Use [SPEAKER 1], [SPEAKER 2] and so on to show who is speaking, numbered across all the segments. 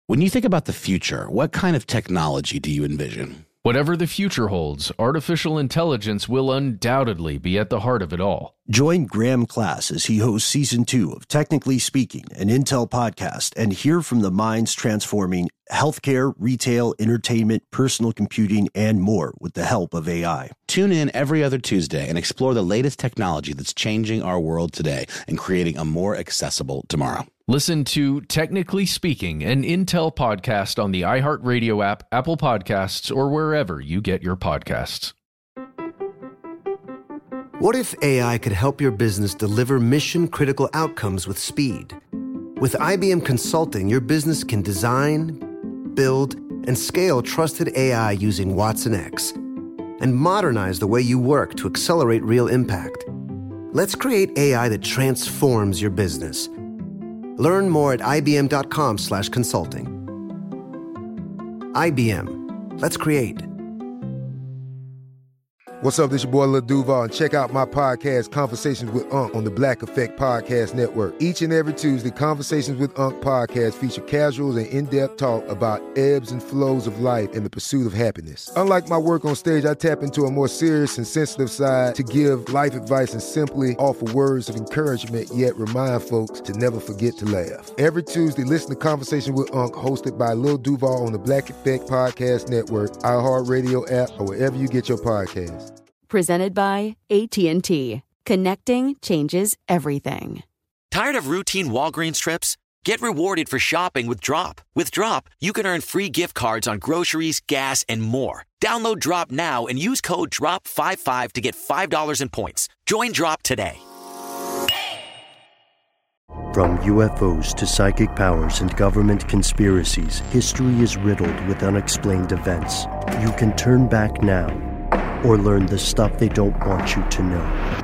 [SPEAKER 1] When you think about the future, what kind of technology do you envision?
[SPEAKER 2] Whatever the future holds, artificial intelligence will undoubtedly be at the heart of it all.
[SPEAKER 3] Join Graham Class as he hosts Season 2 of Technically Speaking, an Intel podcast, and hear from the minds transforming healthcare, retail, entertainment, personal computing, and more with the help of AI.
[SPEAKER 1] Tune in every other Tuesday and explore the latest technology that's changing our world today and creating a more accessible tomorrow.
[SPEAKER 2] Listen to Technically Speaking, an Intel podcast on the iHeartRadio app, Apple Podcasts, or wherever you get your podcasts.
[SPEAKER 4] What if AI could help your business deliver mission-critical outcomes with speed? With IBM Consulting, your business can design, build, and scale trusted AI using watsonx, and modernize the way you work to accelerate real impact. Let's create AI that transforms your business. Learn more at ibm.com/consulting. IBM. Let's create.
[SPEAKER 5] What's up, this your boy Lil Duval, and check out my podcast, Conversations with Unc, on the Black Effect Podcast Network. Each and every Tuesday, Conversations with Unc podcast feature casual and in-depth talk about ebbs and flows of life and the pursuit of happiness. Unlike my work on stage, I tap into a more serious and sensitive side to give life advice and simply offer words of encouragement, yet remind folks to never forget to laugh. Every Tuesday, listen to Conversation with Unc, hosted by Lil Duval on the Black Effect Podcast Network, iHeartRadio app, or wherever you get your podcasts.
[SPEAKER 6] Presented by AT&T. Connecting changes everything.
[SPEAKER 7] Tired of routine Walgreens trips? Get rewarded for shopping with Drop. With Drop, you can earn free gift cards on groceries, gas, and more. Download Drop now and use code DROP55 to get $5 in points. Join Drop today.
[SPEAKER 3] From UFOs to psychic powers and government conspiracies, history is riddled with unexplained events. You can turn back now or learn the stuff they don't want you to know.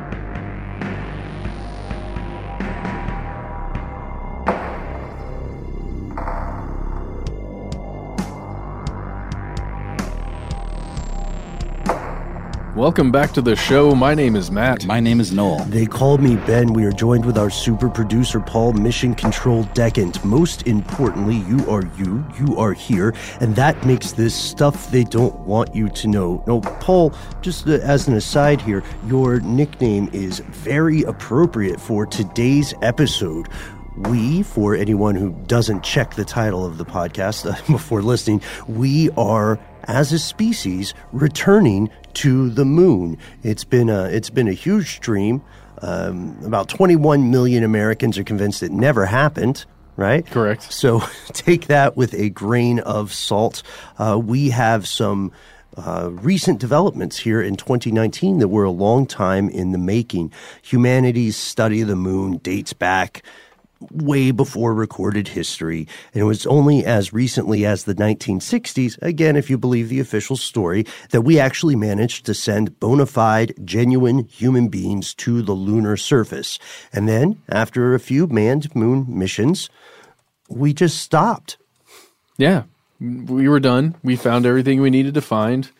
[SPEAKER 2] Welcome back to the show. My name is Matt.
[SPEAKER 1] My name is Noel.
[SPEAKER 3] They call me Ben. We are joined with our super producer, Paul, Mission Control Decant. Most importantly, you are here, and that makes this stuff they don't want you to know. No, Paul, just as an aside here, your nickname is very appropriate for today's episode. We, for anyone who doesn't check the title of the podcast before listening, we are, as a species, returning to the moon. It's been a huge dream. About 21 million Americans are convinced it never happened, right?
[SPEAKER 2] Correct.
[SPEAKER 3] So take that with a grain of salt. We have some recent developments here in 2019 that were a long time in the making. Humanity's study of the moon dates back way before recorded history, and it was only as recently as the 1960s, again, if you believe the official story, that we actually managed to send bona fide, genuine human beings to the lunar surface. And then, after a few manned moon missions, we just stopped.
[SPEAKER 2] Yeah, we were done. We found everything we needed to find.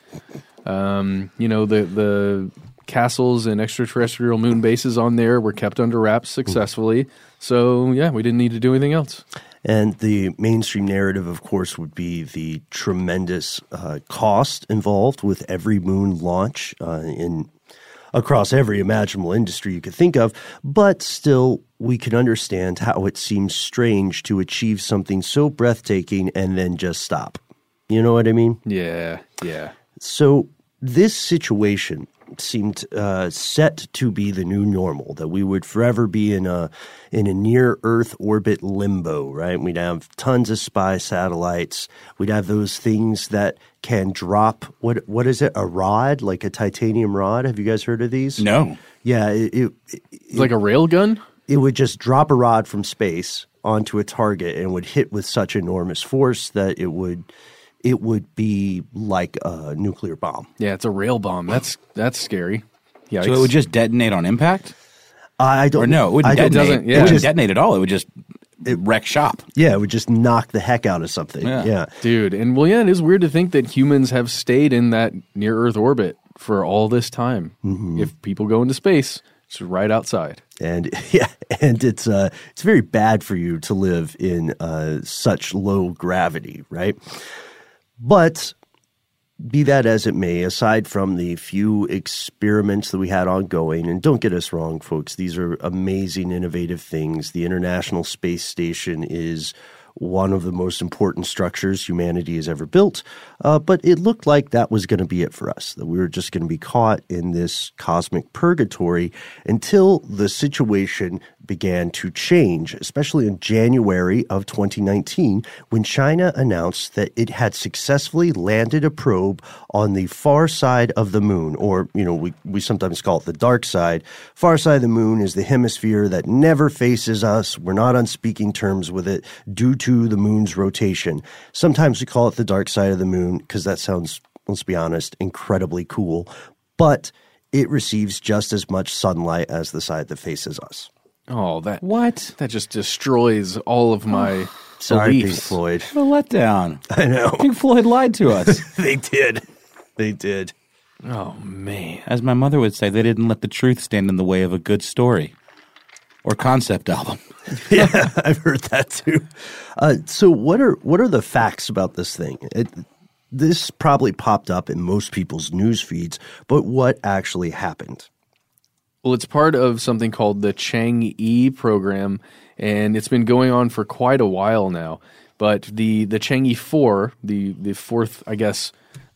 [SPEAKER 2] The castles and extraterrestrial moon bases on there were kept under wraps successfully. So, yeah, we didn't need to do anything else.
[SPEAKER 3] And the mainstream narrative, of course, would be the tremendous cost involved with every moon launch across every imaginable industry you could think of. But still, we can understand how it seems strange to achieve something so breathtaking and then just stop. You know what I mean?
[SPEAKER 2] Yeah.
[SPEAKER 3] So this situation seemed set to be the new normal, that we would forever be in a near Earth orbit limbo, right? We'd have tons of spy satellites. We'd have those things that can drop, what is it, a rod, like a titanium rod? Have you guys heard of these?
[SPEAKER 1] No.
[SPEAKER 3] Yeah. It
[SPEAKER 2] like a rail gun?
[SPEAKER 3] It would just drop a rod from space onto a target and would hit with such enormous force that it would be like a nuclear bomb.
[SPEAKER 2] Yeah, it's a rail bomb. That's scary. Yikes.
[SPEAKER 1] So it would just detonate on impact?
[SPEAKER 3] I don't.
[SPEAKER 1] Or no, it wouldn't detonate.
[SPEAKER 2] Yeah.
[SPEAKER 1] It wouldn't detonate at all. It would just wreck shop.
[SPEAKER 3] Yeah, it would just knock the heck out of something. Yeah.
[SPEAKER 2] Dude. And it is weird to think that humans have stayed in that near Earth orbit for all this time. Mm-hmm. If people go into space, It's right outside.
[SPEAKER 3] And and it's very bad for you to live in such low gravity, right? But be that as it may, aside from the few experiments that we had ongoing, and don't get us wrong, folks, these are amazing, innovative things. The International Space Station is one of the most important structures humanity has ever built, but it looked like that was going to be it for us, that we were just going to be caught in this cosmic purgatory until the situation began to change, especially in January of 2019, when China announced that it had successfully landed a probe on the far side of the moon, or, we sometimes call it the dark side. Far side of the moon is the hemisphere that never faces us. We're not on speaking terms with it due to the moon's rotation. Sometimes we call it the dark side of the moon because that sounds, let's be honest, incredibly cool, but it receives just as much sunlight as the side that faces us.
[SPEAKER 2] Oh, that just destroys all of my
[SPEAKER 3] Sorry, Pink
[SPEAKER 2] beliefs.
[SPEAKER 3] Floyd.
[SPEAKER 1] What a letdown.
[SPEAKER 3] I know.
[SPEAKER 1] Pink Floyd lied to us.
[SPEAKER 3] They did. They did.
[SPEAKER 2] Oh, man.
[SPEAKER 1] As my mother would say, they didn't let the truth stand in the way of a good story or concept album.
[SPEAKER 3] Yeah, I've heard that too. So what are the facts about this thing? This probably popped up in most people's news feeds, but what actually happened?
[SPEAKER 2] Well, it's part of something called the Chang'e program, and it's been going on for quite a while now. But the Chang'e 4, the fourth, I guess,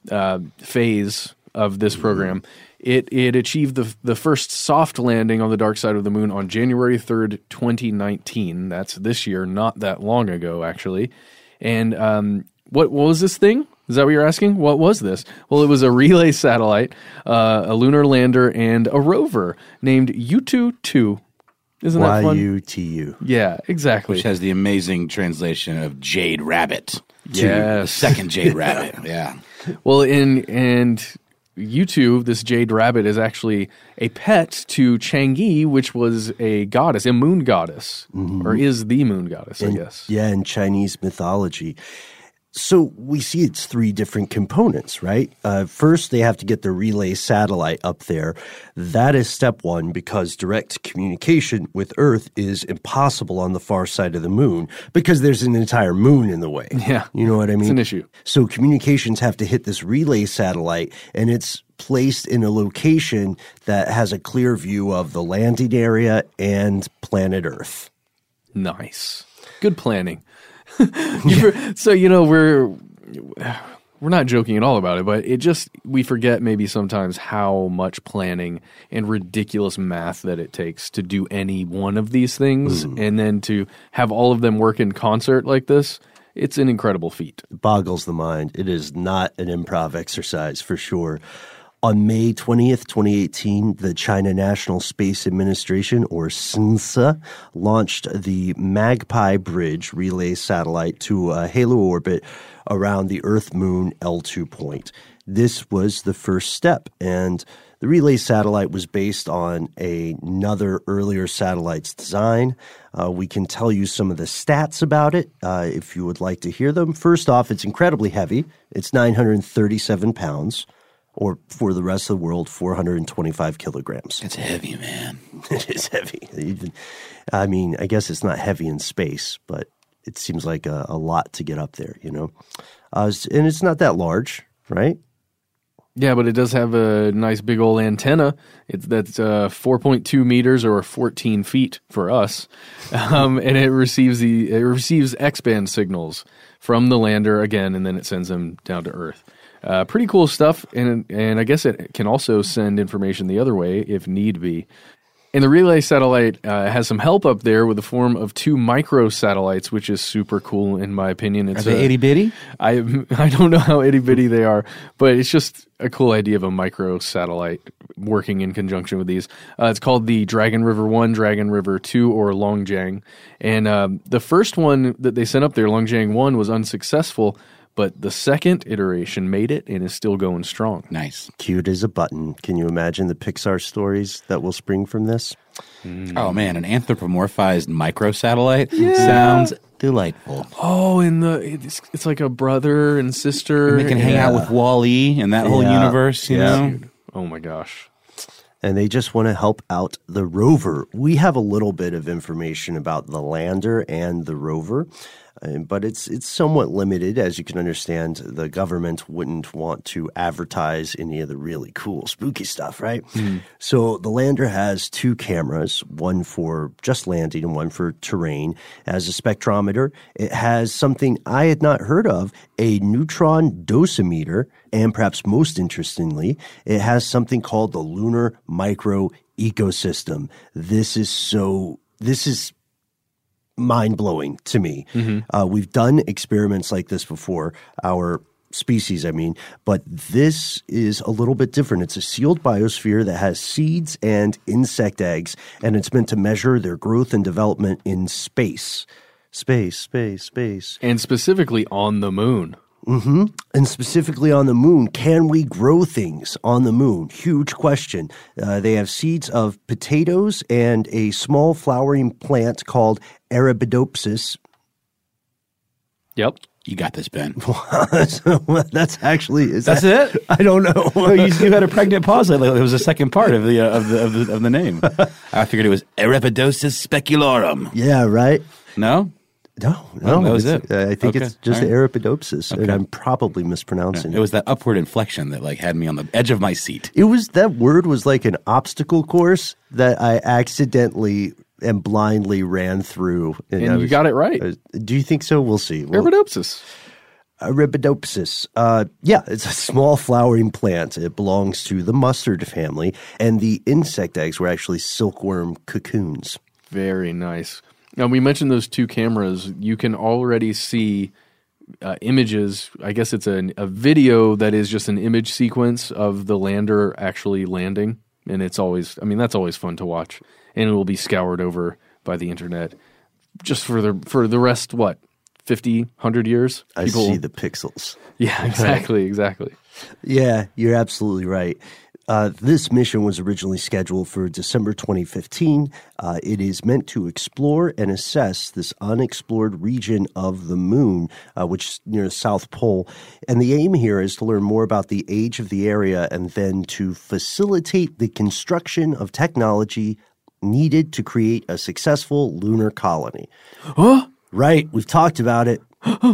[SPEAKER 2] phase of this program, it achieved the first soft landing on the dark side of the moon on January 3rd, 2019. That's this year, not that long ago, actually. And what was this thing? Is that what you're asking? What was this? Well, it was a relay satellite, a lunar lander, and a rover named Yutu-2. Isn't that fun?
[SPEAKER 3] YUTU.
[SPEAKER 2] Yeah, exactly.
[SPEAKER 1] Which has the amazing translation of Jade Rabbit.
[SPEAKER 2] Yes.
[SPEAKER 1] The second Jade Rabbit. Yeah.
[SPEAKER 2] Well, and Yutu, this Jade Rabbit, is actually a pet to Chang'e, which was a goddess, a moon goddess, or is the moon goddess, I guess.
[SPEAKER 3] Yeah, in Chinese mythology. So we see it's three different components, right? First, they have to get the relay satellite up there. That is step one because direct communication with Earth is impossible on the far side of the moon because there's an entire moon in the way.
[SPEAKER 2] Yeah.
[SPEAKER 3] You know what I mean?
[SPEAKER 2] It's an issue.
[SPEAKER 3] So communications have to hit this relay satellite, and it's placed in a location that has a clear view of the landing area and planet Earth.
[SPEAKER 2] Nice. Good planning. So, we're not joking at all about it, but we forget maybe sometimes how much planning and ridiculous math that it takes to do any one of these things. And then to have all of them work in concert like this, it's an incredible feat.
[SPEAKER 3] It boggles the mind. It is not an improv exercise for sure. On May 20th, 2018, the China National Space Administration, or CNSA, launched the Magpie Bridge relay satellite to a halo orbit around the Earth-Moon L2 point. This was the first step, and the relay satellite was based on another earlier satellite's design. We can tell you some of the stats about it if you would like to hear them. First off, it's incredibly heavy. It's 937 pounds. Or for the rest of the world, 425 kilograms.
[SPEAKER 1] It's heavy, man.
[SPEAKER 3] It is heavy. I guess it's not heavy in space, but it seems like a lot to get up there, and it's not that large, right?
[SPEAKER 2] Yeah, but it does have a nice big old antenna. That's 4.2 meters or 14 feet for us, and it receives X-band signals from the lander again, and then it sends them down to Earth. Pretty cool stuff, and I guess it can also send information the other way if need be. And the relay satellite has some help up there with the form of 2 microsatellites, which is super cool in my opinion.
[SPEAKER 1] Are they itty-bitty?
[SPEAKER 2] I don't know how itty-bitty they are, but it's just a cool idea of a microsatellite working in conjunction with these. It's called the Dragon River 1, Dragon River 2, or Longjiang. And the first one that they sent up there, Longjiang 1, was unsuccessful, but the second iteration made it and is still going strong.
[SPEAKER 1] Nice.
[SPEAKER 3] Cute as a button. Can you imagine the Pixar stories that will spring from this?
[SPEAKER 1] Oh, man, an anthropomorphized microsatellite sounds delightful.
[SPEAKER 2] Oh, and it's like a brother and sister.
[SPEAKER 1] And they can hang out with Wall-E and that whole universe, you know?
[SPEAKER 2] Oh, my gosh.
[SPEAKER 3] and they just want to help out the rover. We have a little bit of information about the lander and the rover, but it's somewhat limited. As you can understand, the government wouldn't want to advertise any of the really cool, spooky stuff, right? So the lander has 2 cameras, one for just landing and one for terrain. It has a spectrometer. It has something I had not heard of, a neutron dosimeter, and perhaps most interestingly, it has something called the Lunar Micro Ecosystem. This is mind-blowing to me. We've done experiments like this before, our species, I mean, but this is a little bit different. It's a sealed biosphere that has seeds and insect eggs, and it's meant to measure their growth and development in space. Space.
[SPEAKER 2] And specifically on the moon.
[SPEAKER 3] And specifically on the moon, can we grow things on the moon? Huge question. They have seeds of potatoes and a small flowering plant called Arabidopsis.
[SPEAKER 2] Yep.
[SPEAKER 1] You got this, Ben.
[SPEAKER 3] That's actually
[SPEAKER 1] That's it?
[SPEAKER 3] I don't know.
[SPEAKER 1] No, you had a pregnant pause. It was a second part of the name. I figured it was Arabidopsis specularum.
[SPEAKER 3] Yeah, right.
[SPEAKER 1] No?
[SPEAKER 3] No,
[SPEAKER 1] that was it.
[SPEAKER 3] I think
[SPEAKER 1] Okay.
[SPEAKER 3] it's just
[SPEAKER 1] All right.
[SPEAKER 3] Arabidopsis, and I'm probably mispronouncing
[SPEAKER 1] It was that upward inflection that had me on the edge of my seat.
[SPEAKER 3] It was that word was like an obstacle course that I accidentally and blindly ran through.
[SPEAKER 2] And you got it right.
[SPEAKER 3] Do you think so? We'll see.
[SPEAKER 2] Arabidopsis.
[SPEAKER 3] Arabidopsis. Yeah, it's a small flowering plant. It belongs to the mustard family, and the insect eggs were actually silkworm cocoons.
[SPEAKER 2] Very nice. Now, we mentioned those 2 cameras. You can already see images. I guess it's a video that is just an image sequence of the lander actually landing. And it's always, that's always fun to watch. And it will be scoured over by the internet just for the rest, 50, 100 years?
[SPEAKER 3] I see the pixels.
[SPEAKER 2] Yeah, exactly.
[SPEAKER 3] Yeah, you're absolutely right. This mission was originally scheduled for December 2015. It is meant to explore and assess this unexplored region of the moon, which is near the South Pole. And the aim here is to learn more about the age of the area and then to facilitate the construction of technology needed to create a successful lunar colony.
[SPEAKER 2] Huh?
[SPEAKER 3] Right. We've talked about it.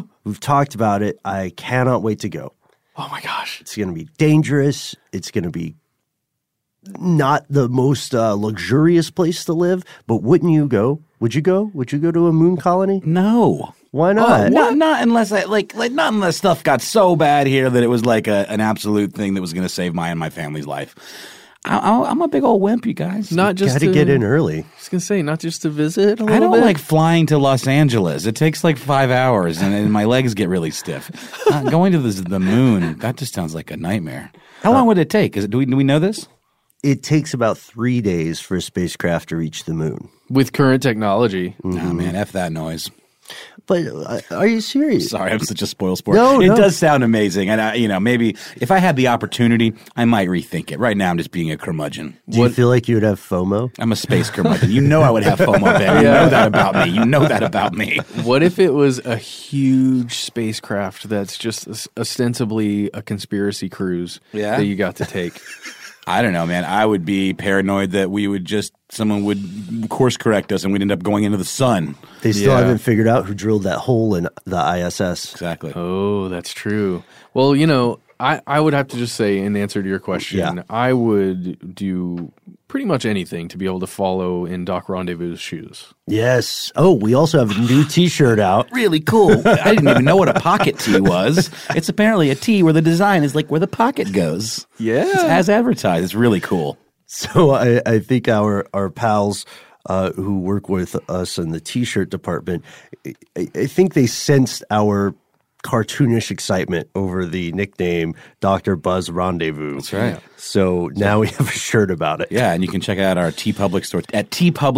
[SPEAKER 3] I cannot wait to go.
[SPEAKER 2] Oh, my gosh.
[SPEAKER 3] It's going to be dangerous. It's going to be not the most luxurious place to live, but wouldn't you go? Would you go? Would you go to a moon colony?
[SPEAKER 1] No.
[SPEAKER 3] Why not?
[SPEAKER 1] Not unless not unless stuff got so bad here that it was like an absolute thing that was going to save my and my family's life. I'm a big old wimp, you guys.
[SPEAKER 2] Not just
[SPEAKER 3] Got to get in early.
[SPEAKER 2] I was going to say, not just to visit a little bit.
[SPEAKER 1] I don't like flying to Los Angeles. It takes 5 hours, and my legs get really stiff. Going to the moon, that just sounds like a nightmare. How long would it take? Do we know this?
[SPEAKER 3] It takes about 3 days for a spacecraft to reach the moon.
[SPEAKER 2] With current technology.
[SPEAKER 1] Oh, man, F that noise.
[SPEAKER 3] But are you serious?
[SPEAKER 1] Sorry, I'm such a spoil sport.
[SPEAKER 3] No.
[SPEAKER 1] It does sound amazing. And, maybe if I had the opportunity, I might rethink it. Right now, I'm just being a curmudgeon.
[SPEAKER 3] Do you feel like you would have FOMO?
[SPEAKER 1] I'm a space curmudgeon. You know I would have FOMO, Ben. You know that about me.
[SPEAKER 2] What if it was a huge spacecraft that's just ostensibly a conspiracy cruise that you got to take?
[SPEAKER 1] I don't know, man. I would be paranoid that someone would course correct us and we'd end up going into the sun.
[SPEAKER 3] They still haven't figured out who drilled that hole in the ISS.
[SPEAKER 1] Exactly.
[SPEAKER 2] Oh, that's true. Well, I would have to just say, in answer to your question, I would do pretty much anything to be able to follow in Doc Rendezvous's shoes.
[SPEAKER 3] Yes. Oh, we also have a new T-shirt out.
[SPEAKER 1] Really cool. I didn't even know what a pocket tee was. It's apparently a tee where the design is where the pocket goes.
[SPEAKER 2] Yeah.
[SPEAKER 1] It's as advertised. It's really cool.
[SPEAKER 3] So I think our pals who work with us in the T-shirt department, I think they sensed our cartoonish excitement over the nickname Dr. Buzz Rendezvous.
[SPEAKER 1] That's right.
[SPEAKER 3] So now we have a shirt about it.
[SPEAKER 1] Yeah, and you can check out our TeePublic store at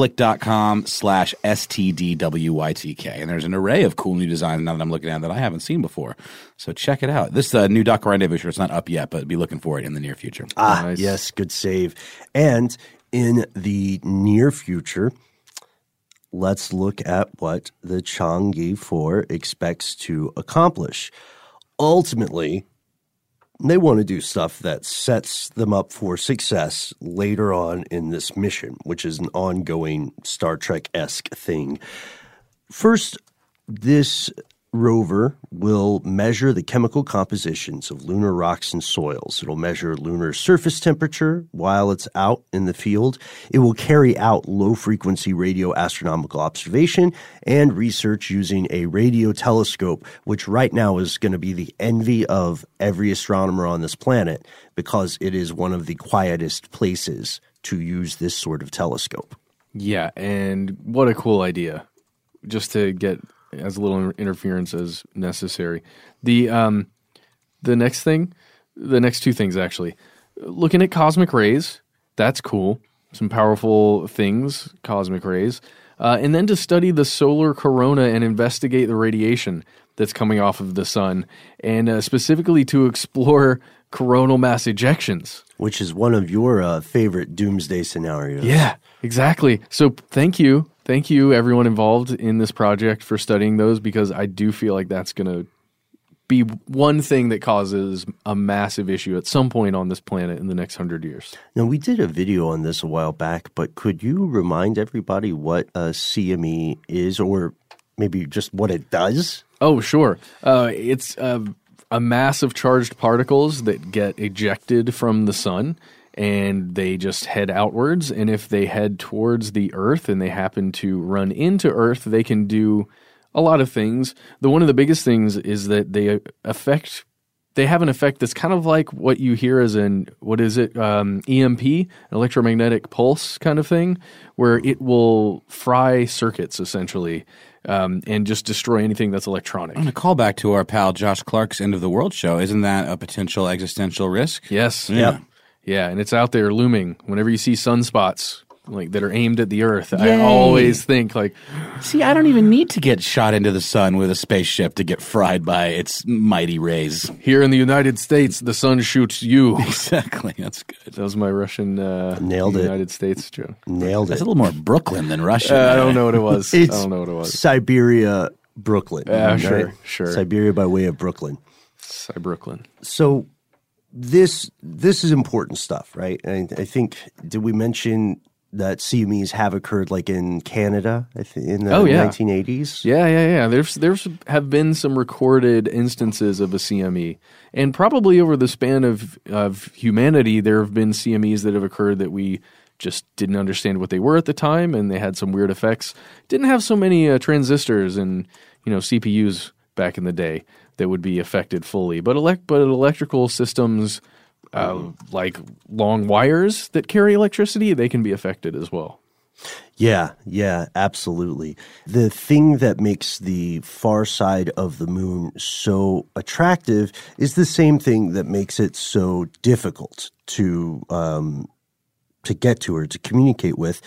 [SPEAKER 1] tpublic.com/STDWYTK. And there's an array of cool new designs now that I'm looking at that I haven't seen before. So check it out. This new Dr. Rendezvous shirt's not up yet, but be looking for it in the near future.
[SPEAKER 2] Nice.
[SPEAKER 3] Yes, good save. And in the near future, let's look at what the Chang'e 4 expects to accomplish. Ultimately, They want to do stuff that sets them up for success later on in this mission, which is an ongoing Star Trek-esque thing. First, this rover will measure the chemical compositions of lunar rocks and soils. It'll measure lunar surface temperature while it's out in the field. It will carry out low-frequency radio astronomical observation and research using a radio telescope, which right now is going to be the envy of every astronomer on this planet because it is one of the quietest places to use this sort of telescope.
[SPEAKER 2] Yeah, and what a cool idea, just to get as little interference as necessary. The next two things actually, looking at cosmic rays, that's cool. Some powerful things, cosmic rays. And then to study the solar corona and investigate the radiation that's coming off of the sun, and specifically to explore coronal mass ejections.
[SPEAKER 3] Which is one of your favorite doomsday scenarios.
[SPEAKER 2] Yeah, exactly. So thank you, everyone involved in this project, for studying those, because I do feel like that's going to be one thing that causes a massive issue at some point on this planet in the next 100 years.
[SPEAKER 3] Now, we did a video on this a while back, but could you remind everybody what a CME is, or maybe just what it does?
[SPEAKER 2] Oh, sure. It's a mass of charged particles that get ejected from the sun, and they just head outwards. And if they head towards the Earth and they happen to run into Earth, they can do a lot of things. One of the biggest things is that they have an effect that's kind of like what you hear as EMP, an electromagnetic pulse kind of thing, where it will fry circuits essentially. And just destroy anything that's electronic.
[SPEAKER 1] And a callback to our pal Josh Clark's End of the World show. Isn't that a potential existential risk?
[SPEAKER 2] Yes.
[SPEAKER 1] Yeah.
[SPEAKER 2] Yeah, and it's out there looming. Whenever you see sunspots that are aimed at the Earth, I always think
[SPEAKER 1] see, I don't even need to get shot into the sun with a spaceship to get fried by its mighty rays.
[SPEAKER 2] Here in the United States, the sun shoots you.
[SPEAKER 1] Exactly. That's good.
[SPEAKER 2] That was my Russian
[SPEAKER 3] Nailed it.
[SPEAKER 2] United States joke.
[SPEAKER 3] Nailed
[SPEAKER 1] That's
[SPEAKER 3] it.
[SPEAKER 1] a little more Brooklyn than Russia.
[SPEAKER 2] I don't know what it was.
[SPEAKER 3] It's
[SPEAKER 2] I don't know what it was.
[SPEAKER 3] Siberia, Brooklyn.
[SPEAKER 2] Sure.
[SPEAKER 3] Siberia by way of Brooklyn.
[SPEAKER 2] Brooklyn.
[SPEAKER 3] So this is important stuff, right? And I think, did we mention that CMEs have occurred like in Canada in the 1980s?
[SPEAKER 2] Yeah. There's have been some recorded instances of a CME, and probably over the span of humanity, there have been CMEs that have occurred that we just didn't understand what they were at the time, and they had some weird effects. Didn't have so many transistors and CPUs back in the day that would be affected fully, but electrical systems like long wires that carry electricity, they can be affected as well.
[SPEAKER 3] Yeah, absolutely. The thing that makes the far side of the moon so attractive is the same thing that makes it so difficult to get to or to communicate with.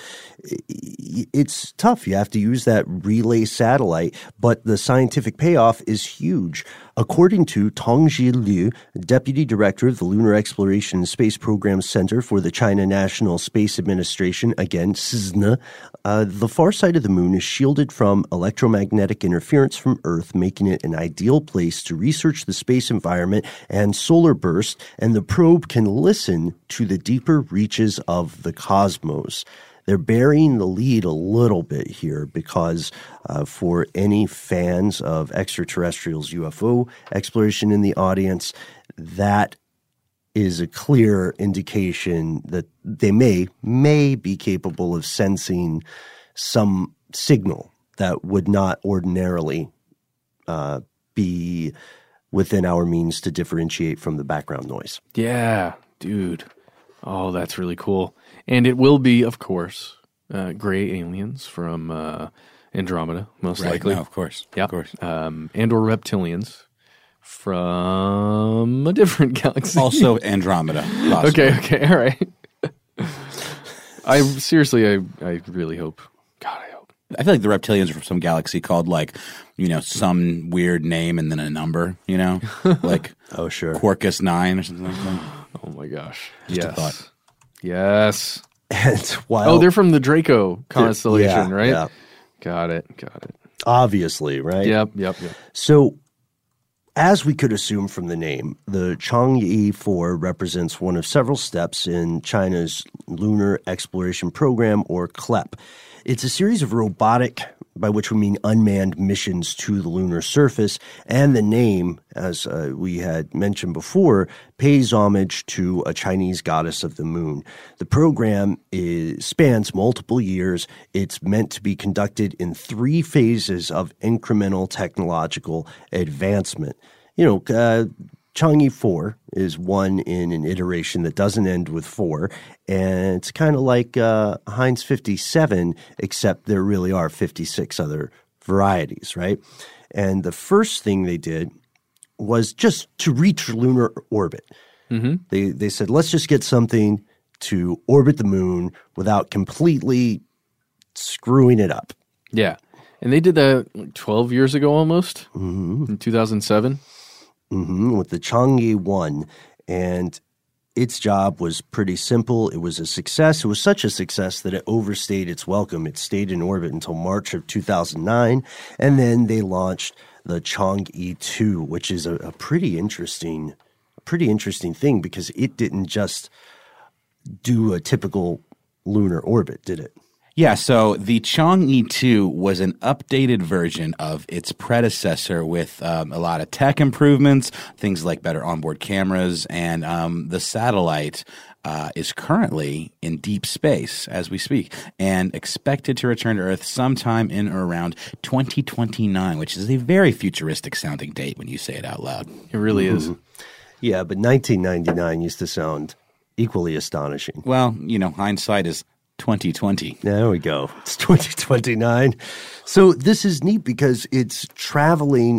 [SPEAKER 3] It's tough. You have to use that relay satellite, but the scientific payoff is huge. According to Tongji Liu, Deputy Director of the Lunar Exploration and Space Program Center for the China National Space Administration, again, CISNA, the far side of the moon is shielded from electromagnetic interference from Earth, making it an ideal place to research the space environment and solar bursts, and the probe can listen to the deeper reaches of the cosmos. They're burying the lead a little bit here because for any fans of extraterrestrials, UFO exploration in the audience, that is a clear indication that they may be capable of sensing some signal that would not ordinarily be within our means to differentiate from the background noise.
[SPEAKER 2] Yeah, dude. Oh, that's really cool. And it will be, of course, gray aliens from Andromeda, most likely.
[SPEAKER 1] No, of course.
[SPEAKER 2] Yep.
[SPEAKER 1] Of course.
[SPEAKER 2] And or reptilians from a different galaxy.
[SPEAKER 1] Also Andromeda. Possibly.
[SPEAKER 2] Okay, all right. I really hope. God, I hope.
[SPEAKER 1] I feel like the reptilians are from some galaxy called some weird name and then a number, like
[SPEAKER 3] Oh, sure.
[SPEAKER 1] Quarkus 9 or something like that.
[SPEAKER 2] Oh my gosh.
[SPEAKER 1] Just a thought.
[SPEAKER 2] Yes.
[SPEAKER 3] And while
[SPEAKER 2] they're from the Draco constellation, right?
[SPEAKER 3] Yeah.
[SPEAKER 2] Got it.
[SPEAKER 3] Obviously, right?
[SPEAKER 2] Yep.
[SPEAKER 3] So As we could assume from the name, the Chang'e 4 represents one of several steps in China's Lunar Exploration Program, or CLEP. It's a series of robotic, by which we mean unmanned, missions to the lunar surface, and the name, as we had mentioned before, pays homage to a Chinese goddess of the moon. The program spans multiple years. It's meant to be conducted in 3 phases of incremental technological advancement. Chang'e 4 is one in an iteration that doesn't end with 4, and it's kind of like Heinz 57, except there really are 56 other varieties, right? And the first thing they did was just to reach lunar orbit. Mm-hmm. They said, let's just get something to orbit the moon without completely screwing it up.
[SPEAKER 2] Yeah. And they did that 12 years ago almost, in 2007.
[SPEAKER 3] With the Chang'e 1, and its job was pretty simple. It was a success. It was such a success that it overstayed its welcome. It stayed in orbit until March of 2009, and then they launched the Chang'e 2, which is a pretty interesting thing because it didn't just do a typical lunar orbit, did it?
[SPEAKER 1] Yeah, so the Chang'e 2 was an updated version of its predecessor with a lot of tech improvements, things like better onboard cameras, and the satellite is currently in deep space as we speak and expected to return to Earth sometime in or around 2029, which is a very futuristic sounding date when you say it out loud.
[SPEAKER 2] It really is.
[SPEAKER 3] Yeah, but 1999 used to sound equally astonishing.
[SPEAKER 1] Well, hindsight is 2020.
[SPEAKER 3] There we go. It's 2029. So this is neat because it's traveling.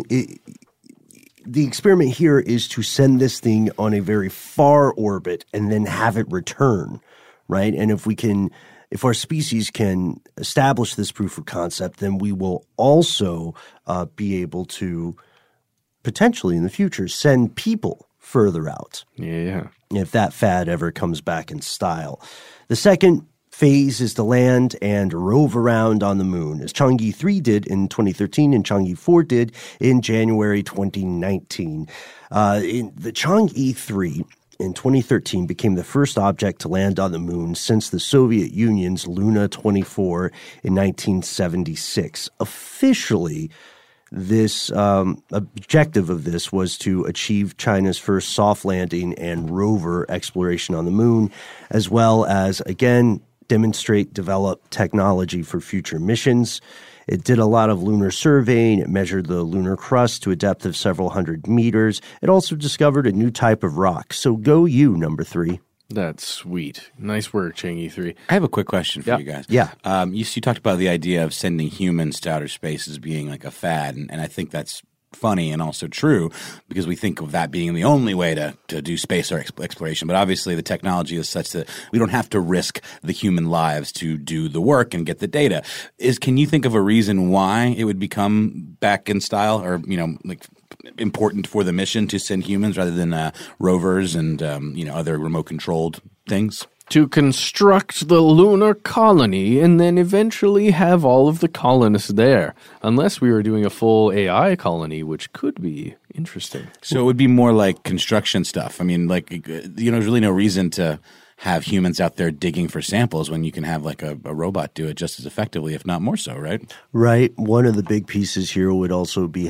[SPEAKER 3] The experiment here is to send this thing on a very far orbit and then have it return, right? And if our species can establish this proof of concept, then we will also be able to potentially in the future send people further out.
[SPEAKER 2] Yeah.
[SPEAKER 3] If that fad ever comes back in style. The second phase is to land and rove around on the moon, as Chang'e 3 did in 2013 and Chang'e 4 did in January 2019. The Chang'e 3 in 2013 became the first object to land on the moon since the Soviet Union's Luna 24 in 1976. Officially, this objective of this was to achieve China's first soft landing and rover exploration on the moon, as well as, again, develop technology for future missions. It did a lot of lunar surveying. It measured the lunar crust to a depth of several hundred meters. It also discovered a new type of rock. So go you, number 3.
[SPEAKER 2] That's sweet. Nice work, Chang'e 3.
[SPEAKER 1] I have a quick question for you guys.
[SPEAKER 3] Yeah.
[SPEAKER 1] You talked about the idea of sending humans to outer space as being like a fad, and I think that's funny and also true because we think of that being the only way to do space or exploration. But obviously the technology is such that we don't have to risk the human lives to do the work and get the data. Can you think of a reason why it would become back in style or, important for the mission to send humans rather than rovers and, other remote controlled things?
[SPEAKER 2] To construct the lunar colony and then eventually have all of the colonists there. Unless we were doing a full AI colony, which could be interesting.
[SPEAKER 1] So it would be more like construction stuff. I mean, there's really no reason to have humans out there digging for samples when you can have like a robot do it just as effectively, if not more so, right?
[SPEAKER 3] Right. One of the big pieces here would also be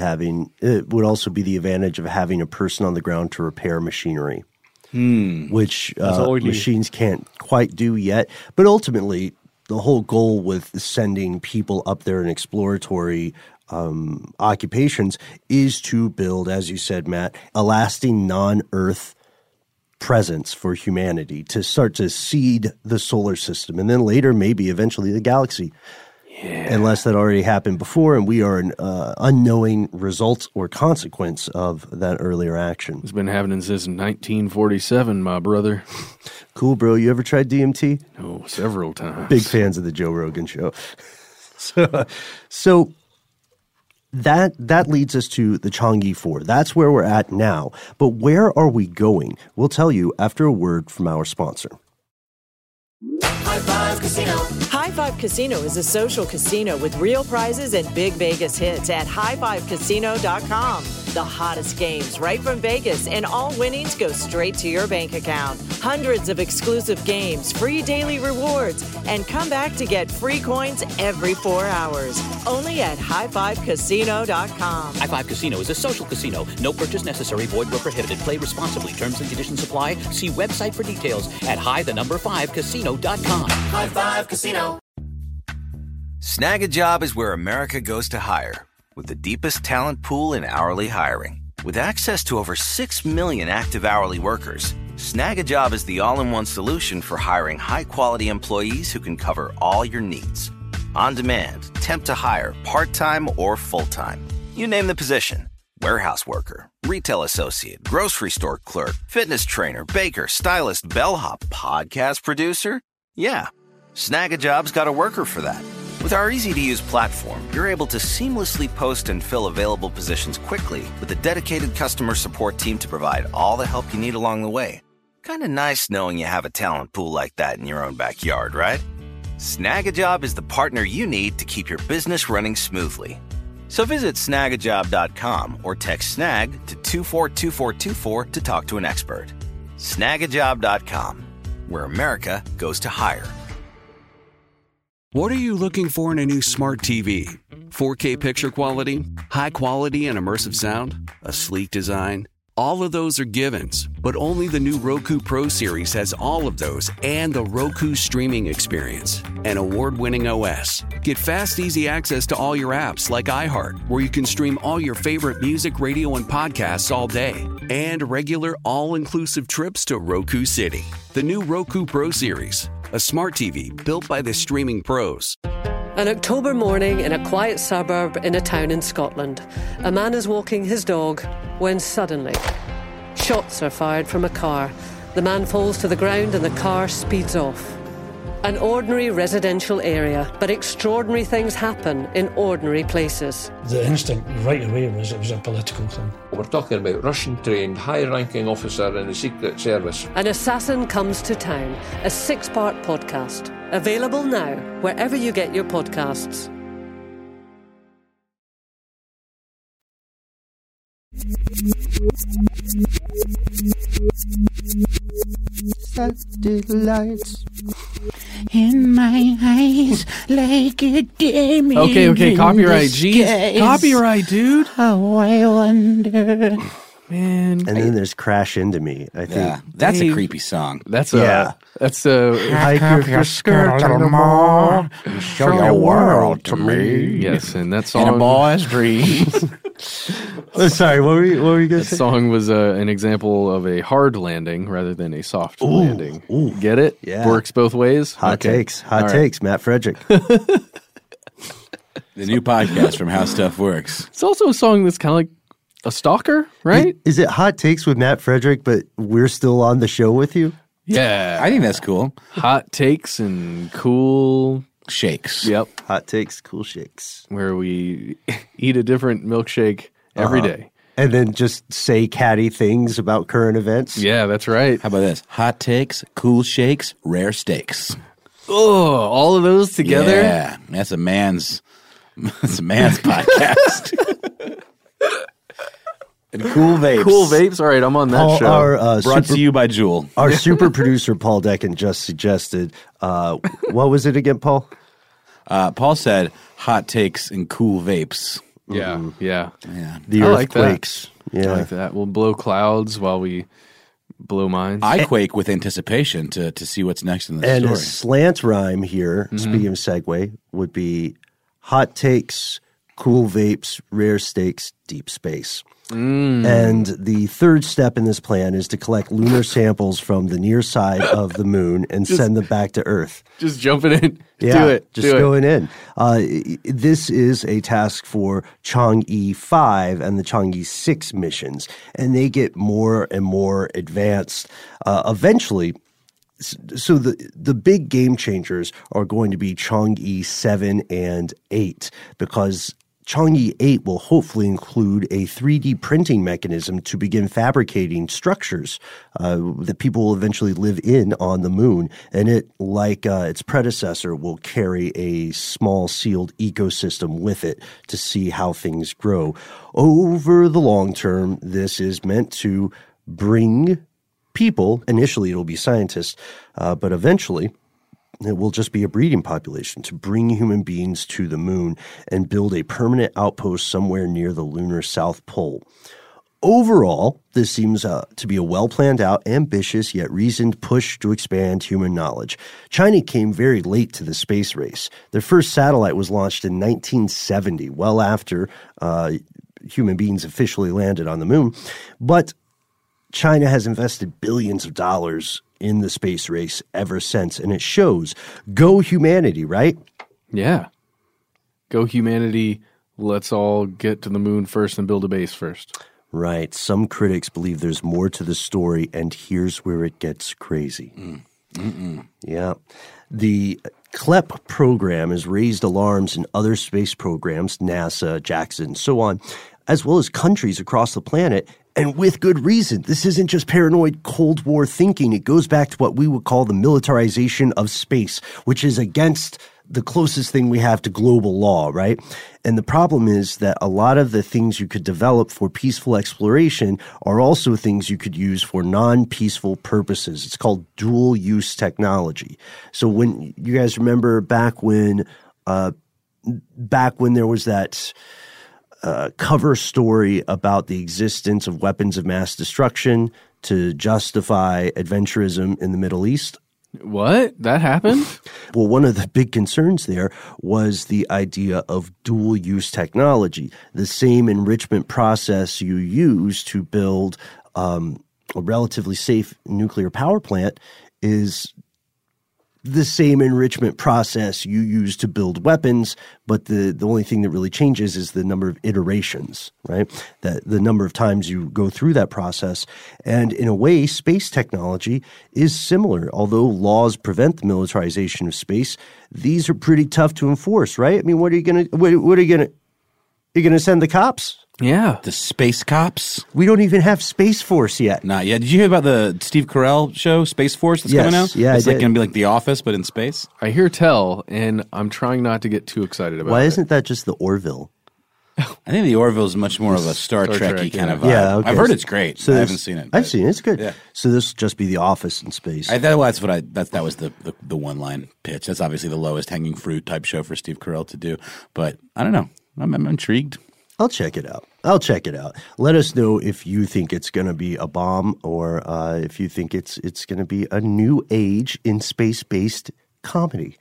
[SPEAKER 3] the advantage of having a person on the ground to repair machinery. Which machines can't quite do yet. But ultimately, the whole goal with sending people up there in exploratory occupations is to build, as you said, Matt, a lasting non-Earth presence for humanity, to start to seed the solar system, and then later, maybe eventually the galaxy. Yeah. Unless that already happened before and we are an unknowing result or consequence of that earlier action.
[SPEAKER 2] It's been happening since 1947, my brother.
[SPEAKER 3] Cool, bro. You ever tried DMT?
[SPEAKER 2] Oh, several times.
[SPEAKER 3] Big fans of the Joe Rogan Show. So that leads us to the Chang'e 4. That's where we're at now. But where are we going? We'll tell you after a word from our sponsor.
[SPEAKER 8] High Five Casino. High Five Casino is a social casino with real prizes and big Vegas hits at highfivecasino.com. The hottest games right from Vegas, and all winnings go straight to your bank account. Hundreds of exclusive games, free daily rewards, and come back to get free coins every 4 hours. Only at highfivecasino.com.
[SPEAKER 9] High Five Casino is a social casino. No purchase necessary. Void where prohibited. Play responsibly. Terms and conditions apply. See website for details at high5casino.com.
[SPEAKER 8] High Five Casino.
[SPEAKER 10] Snag a Job is where America goes to hire, with the deepest talent pool in hourly hiring. With access to over 6 million active hourly workers, Snag a Job is the all-in-one solution for hiring high-quality employees who can cover all your needs. On demand, temp to hire, part-time or full-time. You name the position. Warehouse worker, retail associate, grocery store clerk, fitness trainer, baker, stylist, bellhop, podcast producer. Yeah, Snag a Job's got a worker for that. With our easy-to-use platform, you're able to seamlessly post and fill available positions quickly with a dedicated customer support team to provide all the help you need along the way. Kind of nice knowing you have a talent pool like that in your own backyard, right? Snag a Job is the partner you need to keep your business running smoothly. So visit snagajob.com or text SNAG to 242424 to talk to an expert. Snagajob.com, where America goes to hire.
[SPEAKER 11] What are you looking for in a new smart TV? 4K picture quality? High quality and immersive sound? A sleek design? All of those are givens, but only the new Roku Pro Series has all of those and the Roku streaming experience, an award-winning OS. Get fast, easy access to all your apps like iHeart, where you can stream all your favorite music, radio, and podcasts all day, and regular all-inclusive trips to Roku City. The new Roku Pro Series, a smart TV built by the streaming pros.
[SPEAKER 12] An October morning in a quiet suburb in a town in Scotland. A man is walking his dog when suddenly shots are fired from a car. The man falls to the ground and the car speeds off. An ordinary residential area, but extraordinary things happen in ordinary places.
[SPEAKER 13] The instinct right away was it was a political thing.
[SPEAKER 14] We're talking about Russian-trained, high-ranking officer in the Secret Service.
[SPEAKER 12] An Assassin Comes to Town, a 6-part podcast. Available now, wherever you get your podcasts.
[SPEAKER 15] Satellites in my eyes like a demon.
[SPEAKER 2] Okay, copyright. Jeez. Copyright, dude.
[SPEAKER 15] Oh, I wonder.
[SPEAKER 2] Man.
[SPEAKER 3] And then there's Crash Into Me, I think.
[SPEAKER 1] Yeah, that's a creepy song.
[SPEAKER 2] That's a
[SPEAKER 15] hike up your skirt a little more. Show your world to me.
[SPEAKER 2] Yes, and that song.
[SPEAKER 15] In a boy's dreams.
[SPEAKER 3] Sorry, what were you going to say?
[SPEAKER 2] That song was an example of a hard landing rather than a soft landing. Get it?
[SPEAKER 3] Yeah.
[SPEAKER 2] Works both ways?
[SPEAKER 3] Hot takes, Matt Frederick.
[SPEAKER 1] The new podcast from How Stuff Works.
[SPEAKER 2] It's also a song that's kind of like a stalker, right?
[SPEAKER 3] Is it Hot Takes with Matt Frederick, but we're still on the show with you?
[SPEAKER 2] Yeah.
[SPEAKER 1] I think that's cool.
[SPEAKER 2] Hot takes and cool
[SPEAKER 1] shakes.
[SPEAKER 2] Yep.
[SPEAKER 3] Hot takes, cool shakes.
[SPEAKER 2] Where we eat a different milkshake every day.
[SPEAKER 3] And then just say catty things about current events.
[SPEAKER 2] Yeah, that's right.
[SPEAKER 1] How about this? Hot takes, cool shakes, rare steaks.
[SPEAKER 2] Oh, all of those together?
[SPEAKER 1] Yeah. That's a man's podcast. And cool vapes.
[SPEAKER 2] Cool vapes. All right, I'm on that show.
[SPEAKER 1] Brought to you by Juul.
[SPEAKER 3] Our super producer, Paul Decken, just suggested, what was it again, Paul?
[SPEAKER 1] Paul said hot takes and cool vapes.
[SPEAKER 2] Yeah, yeah.
[SPEAKER 3] The earthquakes.
[SPEAKER 2] I like that. We'll blow clouds while we blow minds.
[SPEAKER 1] I quake with anticipation to see what's next in the
[SPEAKER 3] and
[SPEAKER 1] story.
[SPEAKER 3] a slant rhyme here, speaking of segue, would be hot takes, cool vapes, rare steaks, deep space. And the third step in this plan is to collect lunar samples from the near side of the moon and send them back to Earth.
[SPEAKER 2] Just jumping in.
[SPEAKER 3] Yeah,
[SPEAKER 2] Do it.
[SPEAKER 3] Just going in. This is a task for Chang'e 5 and the Chang'e 6 missions, and they get more and more advanced. Eventually, so the big game changers are going to be Chang'e 7 and 8 because Chang'e 8 will hopefully include a 3D printing mechanism to begin fabricating structures that people will eventually live in on the moon. And it, like its predecessor, will carry a small sealed ecosystem with it to see how things grow. Over the long term, this is meant to bring people, initially it'll be scientists, but eventually it will just be a breeding population to bring human beings to the moon and build a permanent outpost somewhere near the lunar South Pole. Overall, this seems to be a well-planned out, ambitious, yet reasoned push to expand human knowledge. China came very late to the space race. Their first satellite was launched in 1970, well after human beings officially landed on the moon. But China has invested billions of dollars in the space race ever since, and it shows. Go humanity, right?
[SPEAKER 2] Yeah. Go humanity. Let's all get to the moon first and build a base first.
[SPEAKER 3] Right. Some critics believe there's more to the story, and here's where it gets crazy. Yeah. The CLEP program has raised alarms in other space programs, NASA, JAXA, and so on, as well as countries across the planet. And with good reason. This isn't just paranoid Cold War thinking. It goes back to what we would call the militarization of space, which is against the closest thing we have to global law, right? And the problem is that a lot of the things you could develop for peaceful exploration are also things you could use for non-peaceful purposes. It's called dual-use technology. So when you guys remember back when there was that cover story about the existence of weapons of mass destruction to justify adventurism in the Middle East.
[SPEAKER 2] What? That happened?
[SPEAKER 3] Well, one of the big concerns there was the idea of dual-use technology, the same enrichment process you use to build a relatively safe nuclear power plant is the same enrichment process you use to build weapons, but the only thing that really changes is the number of iterations, right? That the number of times you go through that process. And in a way, space technology is similar. Although laws prevent the militarization of space, these are pretty tough to enforce, right? I mean, what are you going to you're going to send the cops?
[SPEAKER 2] Yeah.
[SPEAKER 1] The space cops?
[SPEAKER 3] We don't even have Space Force yet.
[SPEAKER 1] Not yet. Did you hear about the Steve Carell show, Space Force, that's coming out?
[SPEAKER 3] Yeah,
[SPEAKER 1] it's like going to be like The Office, but in space?
[SPEAKER 2] I hear tell, and I'm trying not to get too excited about it.
[SPEAKER 3] Why isn't that just the Orville?
[SPEAKER 1] I think the Orville is much more of a Star Trek-y kind of vibe.
[SPEAKER 3] Yeah, okay.
[SPEAKER 1] I've heard it's great.
[SPEAKER 3] So
[SPEAKER 1] I haven't seen it.
[SPEAKER 3] I've seen it. It's good.
[SPEAKER 1] Yeah.
[SPEAKER 3] So this will just be The Office in space.
[SPEAKER 1] That was the one-line pitch. That's obviously the lowest hanging fruit type show for Steve Carell to do. But I don't know. I'm intrigued.
[SPEAKER 3] I'll check it out. Let us know if you think it's going to be a bomb or if you think it's going to be a new age in space-based comedy.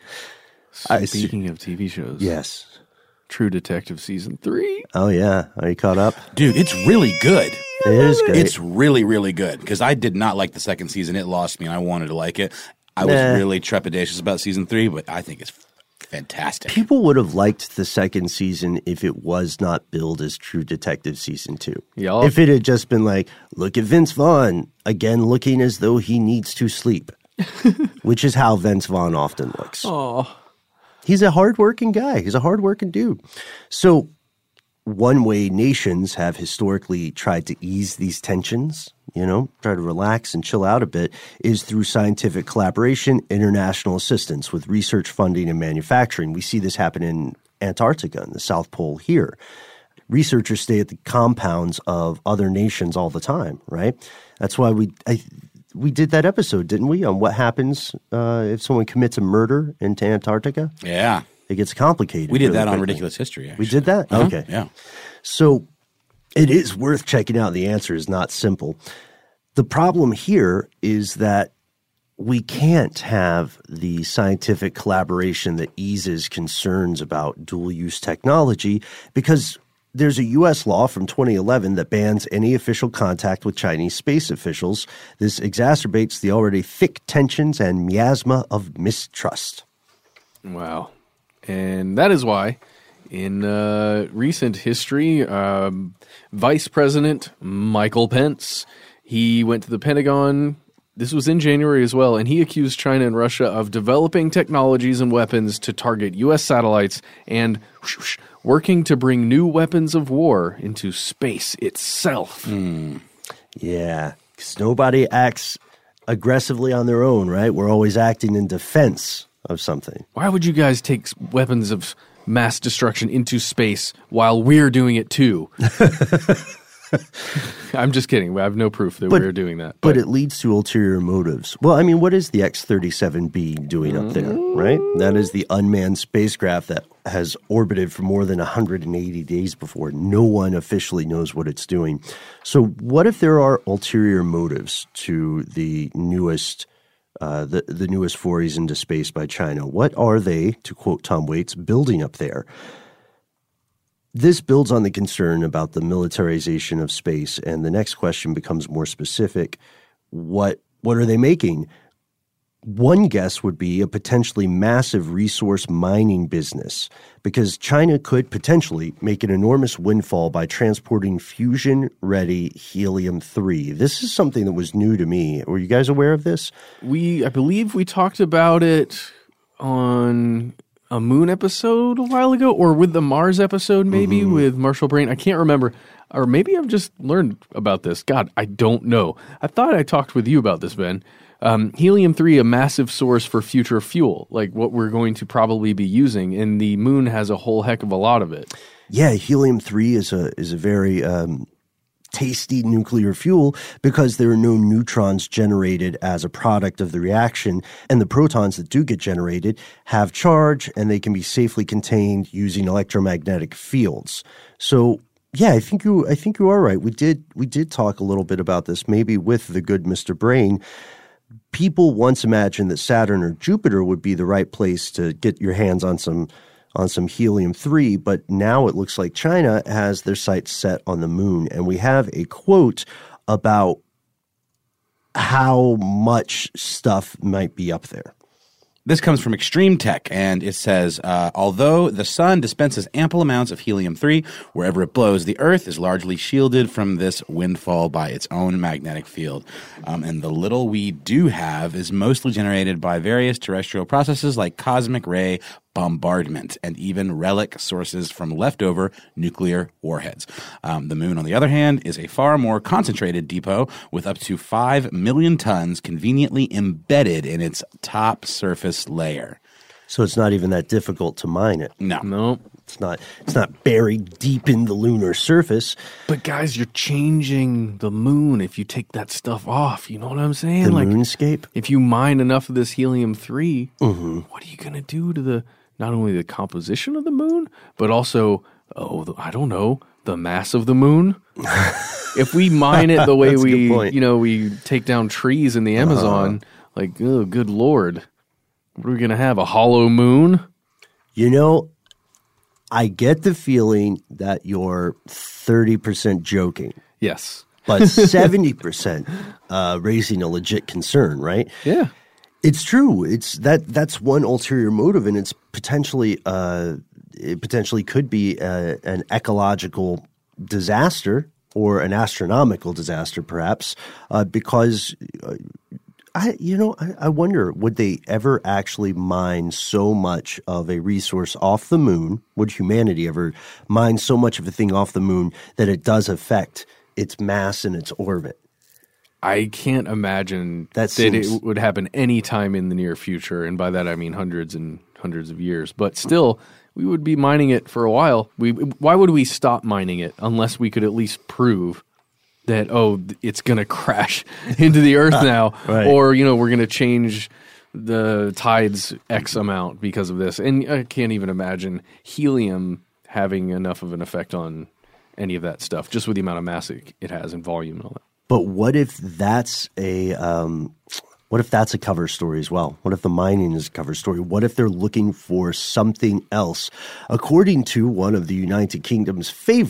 [SPEAKER 2] Speaking of TV shows.
[SPEAKER 3] Yes.
[SPEAKER 2] True Detective Season 3.
[SPEAKER 3] Oh, yeah. Are you caught up?
[SPEAKER 1] Dude, it's really good.
[SPEAKER 3] It is great.
[SPEAKER 1] It's really, really good because I did not like the second season. It lost me and I wanted to like it. I was really trepidatious about Season 3, but I think it's fantastic.
[SPEAKER 3] People would have liked the second season if it was not billed as True Detective Season 2.
[SPEAKER 2] Yep.
[SPEAKER 3] If it had just been like, look at Vince Vaughn, again looking as though he needs to sleep, which is how Vince Vaughn often looks.
[SPEAKER 2] Oh,
[SPEAKER 3] he's a hardworking guy. He's a hardworking dude. So one way nations have historically tried to ease these tensions, try to relax and chill out a bit, is through scientific collaboration, international assistance with research funding and manufacturing. We see this happen in Antarctica, in the South Pole here. Researchers stay at the compounds of other nations all the time, right? That's why we did that episode, didn't we, on what happens if someone commits a murder into Antarctica?
[SPEAKER 1] Yeah.
[SPEAKER 3] It gets complicated.
[SPEAKER 1] We did
[SPEAKER 3] really
[SPEAKER 1] that on
[SPEAKER 3] quickly.
[SPEAKER 1] Ridiculous History, actually.
[SPEAKER 3] We did that?
[SPEAKER 1] Uh-huh.
[SPEAKER 3] Okay.
[SPEAKER 1] Yeah.
[SPEAKER 3] So it is worth checking out. The answer is not simple. The problem here is that we can't have the scientific collaboration that eases concerns about dual-use technology because there's a U.S. law from 2011 that bans any official contact with Chinese space officials. This exacerbates the already thick tensions and miasma of mistrust.
[SPEAKER 2] Wow. And that is why, in recent history, Vice President Michael Pence, he went to the Pentagon This was in January as well, and he accused China and Russia of developing technologies and weapons to target U.S. satellites and working to bring new weapons of war into space itself.
[SPEAKER 3] Yeah, because nobody acts aggressively on their own, right? We're always acting in defense of something.
[SPEAKER 2] Why would you guys take weapons of mass destruction into space while we're doing it too? I'm just kidding. I have no proof that we're doing that.
[SPEAKER 3] But it leads to ulterior motives. Well, I mean, what is the X-37B doing up there, right? That is the unmanned spacecraft that has orbited for more than 180 days before. No one officially knows what it's doing. So what if there are ulterior motives to the newest the newest forays into space by China? What are they, to quote Tom Waits, building up there? This builds on the concern about the militarization of space, and the next question becomes more specific. What are they making? One guess would be a potentially massive resource mining business, because China could potentially make an enormous windfall by transporting fusion-ready helium-3. This is something that was new to me. Were you guys aware of this?
[SPEAKER 2] I believe we talked about it on a Moon episode a while ago, or with the Mars episode maybe, with Marshall Brain. I can't remember. Or maybe I've just learned about this. God, I don't know. I thought I talked with you about this, Ben. Helium-3, a massive source for future fuel, like what we're going to probably be using, and the Moon has a whole heck of a lot of it.
[SPEAKER 3] Yeah, helium-3 is a very tasty nuclear fuel because there are no neutrons generated as a product of the reaction, and the protons that do get generated have charge, and they can be safely contained using electromagnetic fields. So yeah, I think you are right. We did talk a little bit about this, maybe with the good Mr. Brain. People once imagined that Saturn or Jupiter would be the right place to get your hands on some helium-3, but now it looks like China has their sights set on the Moon. And we have a quote about how much stuff might be up there.
[SPEAKER 1] This comes from Extreme Tech, and it says, although the sun dispenses ample amounts of helium-3 wherever it blows, the Earth is largely shielded from this windfall by its own magnetic field. And the little we do have is mostly generated by various terrestrial processes like cosmic ray bombardment and even relic sources from leftover nuclear warheads. The Moon, on the other hand, is a far more concentrated depot with up to 5 million tons conveniently embedded in its top surface layer.
[SPEAKER 3] So it's not even that difficult to mine it.
[SPEAKER 2] No.
[SPEAKER 3] It's not buried deep in the lunar surface.
[SPEAKER 2] But guys, you're changing the Moon if you take that stuff off. You know what I'm saying?
[SPEAKER 3] The moonscape?
[SPEAKER 2] If you mine enough of this helium-3, what are you going to do to not only the composition of the Moon, but also, I don't know, the mass of the Moon? If we mine it the way we take down trees in the Amazon, oh, good Lord. What are we going to have, a hollow moon?
[SPEAKER 3] You know, I get the feeling that you're 30% joking.
[SPEAKER 2] Yes.
[SPEAKER 3] But 70% raising a legit concern, right?
[SPEAKER 2] Yeah.
[SPEAKER 3] It's true. That's one ulterior motive, and it's potentially could be an ecological disaster or an astronomical disaster, perhaps, because I wonder, would they ever actually mine so much of a resource off the Moon? Would humanity ever mine so much of a thing off the Moon that it does affect its mass and its orbit?
[SPEAKER 2] I can't imagine that it would happen any time in the near future, and by that I mean hundreds and hundreds of years. But still, we would be mining it for a while. Why would we stop mining it unless we could at least prove that, it's going to crash into the Earth now,
[SPEAKER 3] right.
[SPEAKER 2] Or, we're going to change the tides X amount because of this. And I can't even imagine helium having enough of an effect on any of that stuff, just with the amount of mass it has and volume and all that.
[SPEAKER 3] But what if that's a cover story as well? What if the mining is a cover story? What if they're looking for something else? According to one of the United Kingdom's favorite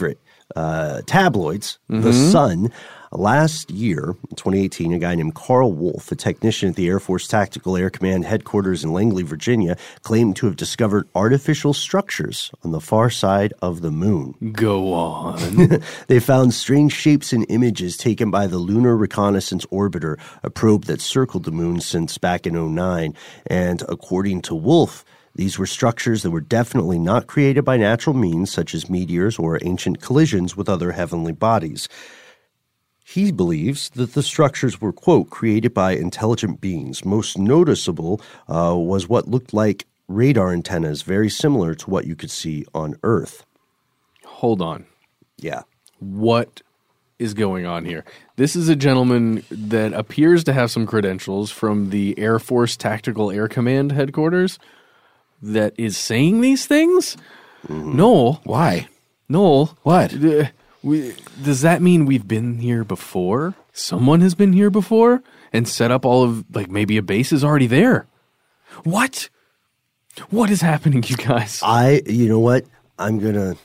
[SPEAKER 3] tabloids, The Sun. Last year, in 2018, a guy named Carl Wolf, a technician at the Air Force Tactical Air Command headquarters in Langley, Virginia, claimed to have discovered artificial structures on the far side of the moon.
[SPEAKER 2] Go on.
[SPEAKER 3] They found strange shapes in images taken by the Lunar Reconnaissance Orbiter, a probe that circled the moon since back in 2009. And according to Wolf, these were structures that were definitely not created by natural means, such as meteors or ancient collisions with other heavenly bodies. He believes that the structures were, quote, created by intelligent beings. Most noticeable was what looked like radar antennas, very similar to what you could see on Earth.
[SPEAKER 2] Hold on.
[SPEAKER 3] Yeah.
[SPEAKER 2] What is going on here? This is a gentleman that appears to have some credentials from the Air Force Tactical Air Command headquarters that is saying these things? Noel.
[SPEAKER 1] Why?
[SPEAKER 2] Noel.
[SPEAKER 1] What?
[SPEAKER 2] Does that mean we've been here before? Someone has been here before and set up all of, like, maybe a base is already there. What? What is happening, you guys?
[SPEAKER 3] You know what? I'm going to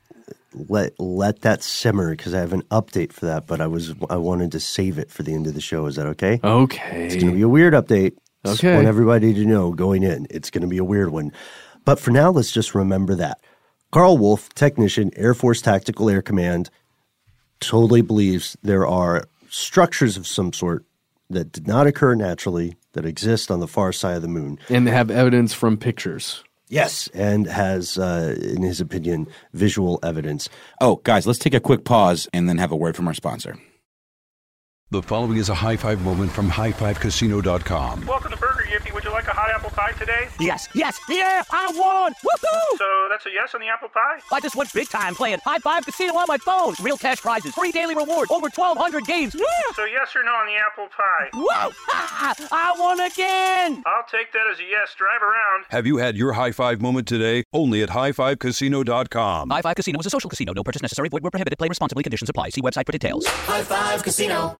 [SPEAKER 3] let that simmer because I have an update for that, but I wanted to save it for the end of the show. Is that okay?
[SPEAKER 2] Okay.
[SPEAKER 3] It's going to be a weird update.
[SPEAKER 2] Okay.
[SPEAKER 3] I want everybody to know going in. It's going to be a weird one. But for now, let's just remember that. Carl Wolf, technician, Air Force Tactical Air Command, totally believes there are structures of some sort that did not occur naturally that exist on the far side of the moon.
[SPEAKER 2] And have evidence from pictures.
[SPEAKER 3] Yes, and has, in his opinion, visual evidence.
[SPEAKER 1] Oh, guys, let's take a quick pause and then have a word from our sponsor.
[SPEAKER 16] The following is a high five moment from highfivecasino.com.
[SPEAKER 17] Welcome to Burger Yippee. Would you like a hot apple pie today?
[SPEAKER 9] Yes, yes, yeah, I won! Woohoo!
[SPEAKER 17] So that's a yes on the apple pie?
[SPEAKER 9] I just went big time playing High Five Casino on my phone. Real cash prizes, free daily rewards, over 1,200 games. Yeah!
[SPEAKER 17] So yes or no on the apple pie?
[SPEAKER 9] Whoa! I won again!
[SPEAKER 17] I'll take that as a yes. Drive around.
[SPEAKER 16] Have you had your high five moment today? Only at highfivecasino.com.
[SPEAKER 9] High Five Casino is a social casino. No purchase necessary. Void where prohibited. Play responsibly. Conditions apply. See website for details.
[SPEAKER 10] High Five Casino.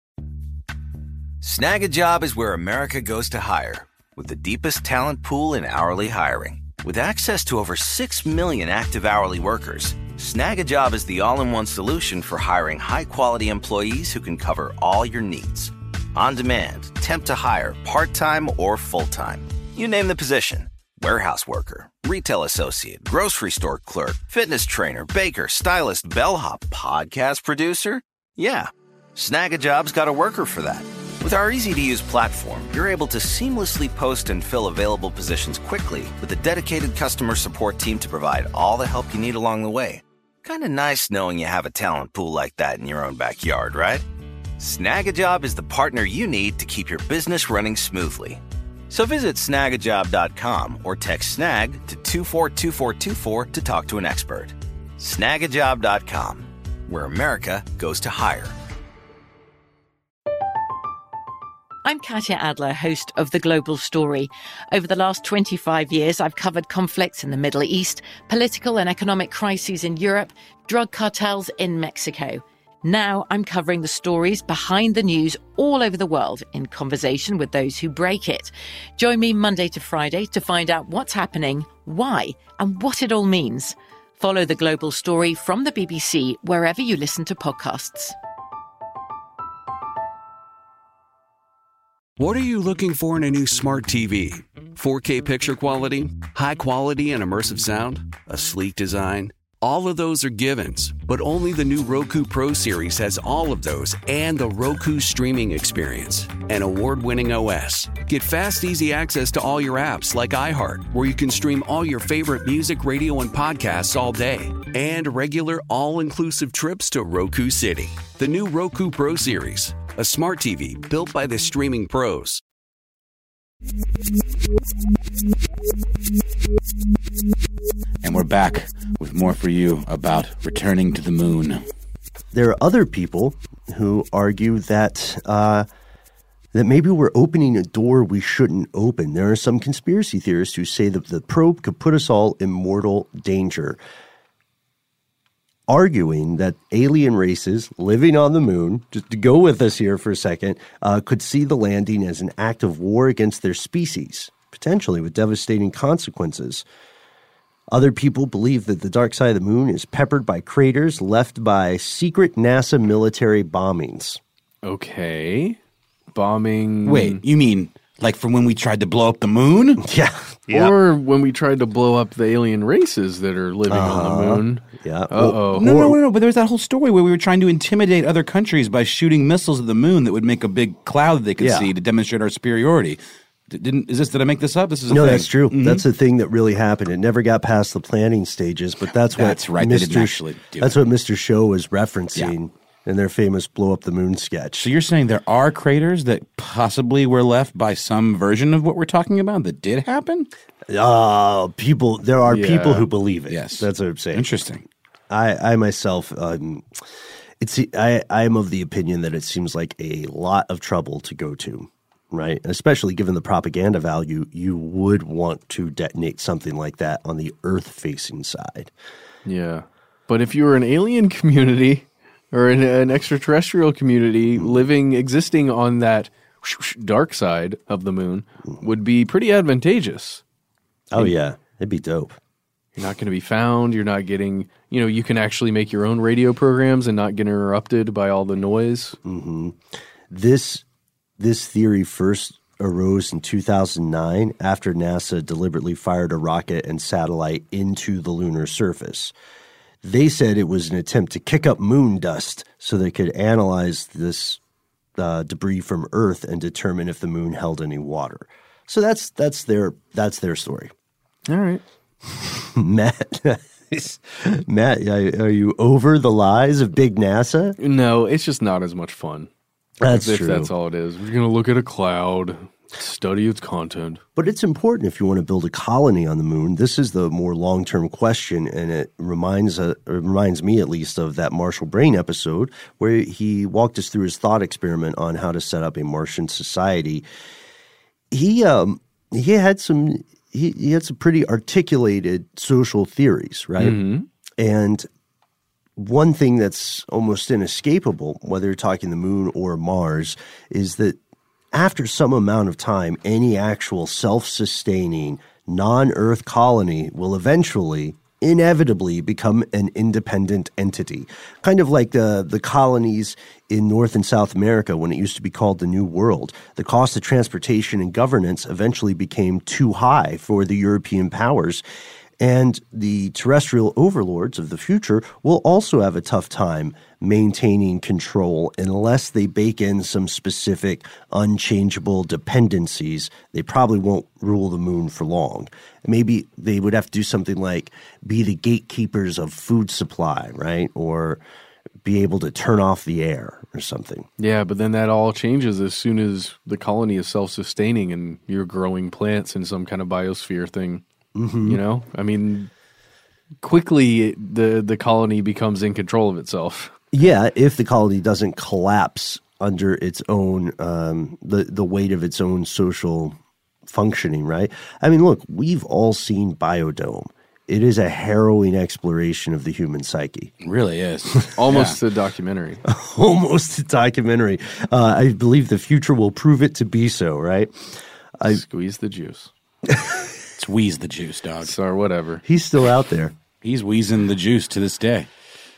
[SPEAKER 10] Snag a Job is where America goes to hire, with the deepest talent pool in hourly hiring. With access to over 6 million active hourly workers, Snag a Job is the all-in-one solution for hiring high-quality employees who can cover all your needs. On demand, temp to hire, part-time or full-time. You name the position. Warehouse worker, retail associate, grocery store clerk, fitness trainer, baker, stylist, bellhop, podcast producer. Yeah, Snag a Job's got a worker for that. With our easy-to-use platform, you're able to seamlessly post and fill available positions quickly with a dedicated customer support team to provide all the help you need along the way. Kind of nice knowing you have a talent pool like that in your own backyard, right? Snag a Job is the partner you need to keep your business running smoothly. So visit snagajob.com or text SNAG to 242424 to talk to an expert. Snagajob.com, where America goes to hire.
[SPEAKER 18] I'm Katya Adler, host of The Global Story. Over the last 25 years, I've covered conflicts in the Middle East, political and economic crises in Europe, drug cartels in Mexico. Now I'm covering the stories behind the news all over the world in conversation with those who break it. Join me Monday to Friday to find out what's happening, why, and what it all means. Follow The Global Story from the BBC wherever you listen to podcasts.
[SPEAKER 11] What are you looking for in a new smart TV? 4K picture quality? High quality and immersive sound? A sleek design? All of those are givens, but only the new Roku Pro Series has all of those and the Roku streaming experience, an award-winning OS. Get fast, easy access to all your apps like iHeart, where you can stream all your favorite music, radio, and podcasts all day, and regular all-inclusive trips to Roku City. The new Roku Pro Series, a smart TV built by the streaming pros.
[SPEAKER 1] And we're back with more for you about returning to the moon.
[SPEAKER 3] There are other people who argue that that maybe we're opening a door we shouldn't open. There are some conspiracy theorists who say that the probe could put us all in mortal danger, arguing that alien races living on the moon, just to go with us here for a second, could see the landing as an act of war against their species, potentially with devastating consequences. Other people believe that the dark side of the moon is peppered by craters left by secret NASA military bombings.
[SPEAKER 2] Okay. Bombing.
[SPEAKER 1] Wait, you mean like from when we tried to blow up the moon?
[SPEAKER 3] Yeah.
[SPEAKER 2] Or when we tried to blow up the alien races that are living on the moon.
[SPEAKER 3] Yeah.
[SPEAKER 2] Uh-oh.
[SPEAKER 1] No. But there was that whole story where we were trying to intimidate other countries by shooting missiles at the moon that would make a big cloud that they could see to demonstrate our superiority. Did I make this up? This is a thing.
[SPEAKER 3] That's true. Mm-hmm. That's the thing that really happened. It never got past the planning stages, but that's what
[SPEAKER 1] right. They didn't actually do
[SPEAKER 3] that's what Mr. Show was referencing in their famous blow up the moon sketch.
[SPEAKER 1] So you're saying there are craters that possibly were left by some version of what we're talking about that did happen?
[SPEAKER 3] There are people who believe it.
[SPEAKER 1] Yes.
[SPEAKER 3] That's what I'm saying.
[SPEAKER 1] Interesting.
[SPEAKER 3] I myself, I'm of the opinion that it seems like a lot of trouble to go to. Right, especially given the propaganda value, you would want to detonate something like that on the Earth-facing side.
[SPEAKER 2] Yeah, but if you were an alien community or an extraterrestrial community existing on that dark side of the moon, would be pretty advantageous.
[SPEAKER 3] Oh yeah, it'd be dope.
[SPEAKER 2] You're not going to be found. You're not getting. You can actually make your own radio programs and not get interrupted by all the noise.
[SPEAKER 3] Mm-hmm. This theory first arose in 2009 after NASA deliberately fired a rocket and satellite into the lunar surface. They said it was an attempt to kick up moon dust so they could analyze this debris from Earth and determine if the moon held any water. So that's their story.
[SPEAKER 2] All right.
[SPEAKER 3] Matt, are you over the lies of big NASA?
[SPEAKER 2] No, it's just not as much fun.
[SPEAKER 3] That's
[SPEAKER 2] if
[SPEAKER 3] true.
[SPEAKER 2] That's all it is. We're going to look at a cloud, study its content.
[SPEAKER 3] But it's important if you want to build a colony on the moon. This is the more long-term question, and it reminds me at least of that Marshall Brain episode where he walked us through his thought experiment on how to set up a Martian society. He had some pretty articulated social theories, right?
[SPEAKER 2] Mm-hmm.
[SPEAKER 3] And one thing that's almost inescapable, whether you're talking the moon or Mars, is that after some amount of time, any actual self-sustaining non-Earth colony will inevitably become an independent entity. Kind of like the colonies in North and South America when it used to be called the New World. The cost of transportation and governance eventually became too high for the European powers. And the terrestrial overlords of the future will also have a tough time maintaining control unless they bake in some specific unchangeable dependencies. They probably won't rule the moon for long. Maybe they would have to do something like be the gatekeepers of food supply, right? Or be able to turn off the air or something.
[SPEAKER 2] Yeah, but then that all changes as soon as the colony is self-sustaining and you're growing plants in some kind of biosphere thing.
[SPEAKER 3] Mm-hmm.
[SPEAKER 2] I mean, quickly the colony becomes in control of itself.
[SPEAKER 3] Yeah, if the colony doesn't collapse under its own the weight of its own social functioning, right? I mean, look, we've all seen Biodome. It is a harrowing exploration of the human psyche.
[SPEAKER 1] It really is.
[SPEAKER 2] Almost a documentary.
[SPEAKER 3] Almost a documentary. I believe the future will prove it to be so, right?
[SPEAKER 2] Squeeze the juice.
[SPEAKER 1] It's wheeze the juice, dog.
[SPEAKER 2] Or whatever.
[SPEAKER 3] He's still out there.
[SPEAKER 1] He's wheezing the juice to this day.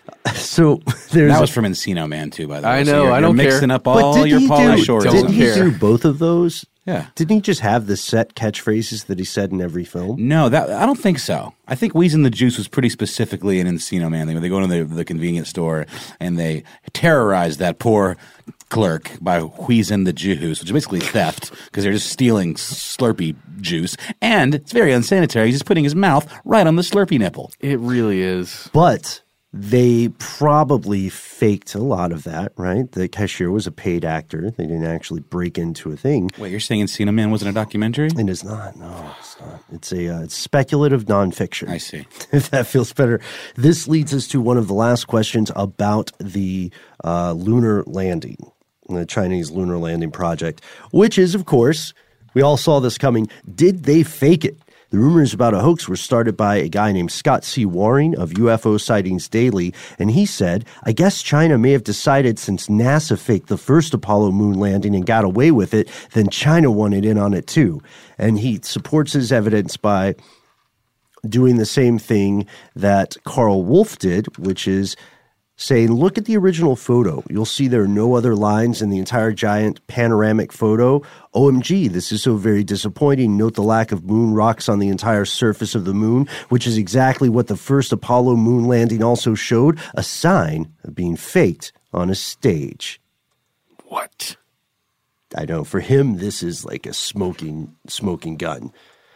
[SPEAKER 3] So
[SPEAKER 1] that was from Encino Man too, by the way.
[SPEAKER 2] I know.
[SPEAKER 1] So
[SPEAKER 2] I don't care.
[SPEAKER 1] You're mixing up all your Pauly Shores.
[SPEAKER 3] Didn't he do both of those?
[SPEAKER 1] Yeah.
[SPEAKER 3] Didn't he just have the set catchphrases that he said in every film?
[SPEAKER 1] No, I don't think so. I think wheezing the juice was pretty specifically an Encino Man thing. Where they go into the convenience store and they terrorize that poor clerk by wheezing the juice, which is basically theft because they're just stealing Slurpee juice. And it's very unsanitary. He's just putting his mouth right on the Slurpee nipple.
[SPEAKER 2] It really is.
[SPEAKER 3] But they probably faked a lot of that, right? The cashier was a paid actor. They didn't actually break into a thing.
[SPEAKER 1] Wait, you're saying Encino Man wasn't a documentary?
[SPEAKER 3] It is not. No, it's not. It's speculative nonfiction.
[SPEAKER 1] I see.
[SPEAKER 3] If that feels better. This leads us to one of the last questions about the lunar landing, the Chinese lunar landing project, which is, of course, we all saw this coming. Did they fake it? The rumors about a hoax were started by a guy named Scott C. Waring of UFO Sightings Daily, and he said, I guess China may have decided since NASA faked the first Apollo moon landing and got away with it, then China wanted in on it too. And he supports his evidence by doing the same thing that Karl Wolfe did, which is saying, look at the original photo. You'll see there are no other lines in the entire giant panoramic photo. OMG, this is so very disappointing. Note the lack of moon rocks on the entire surface of the moon, which is exactly what the first Apollo moon landing also showed, a sign of being faked on a stage.
[SPEAKER 2] What?
[SPEAKER 3] I know. For him, this is like a smoking gun.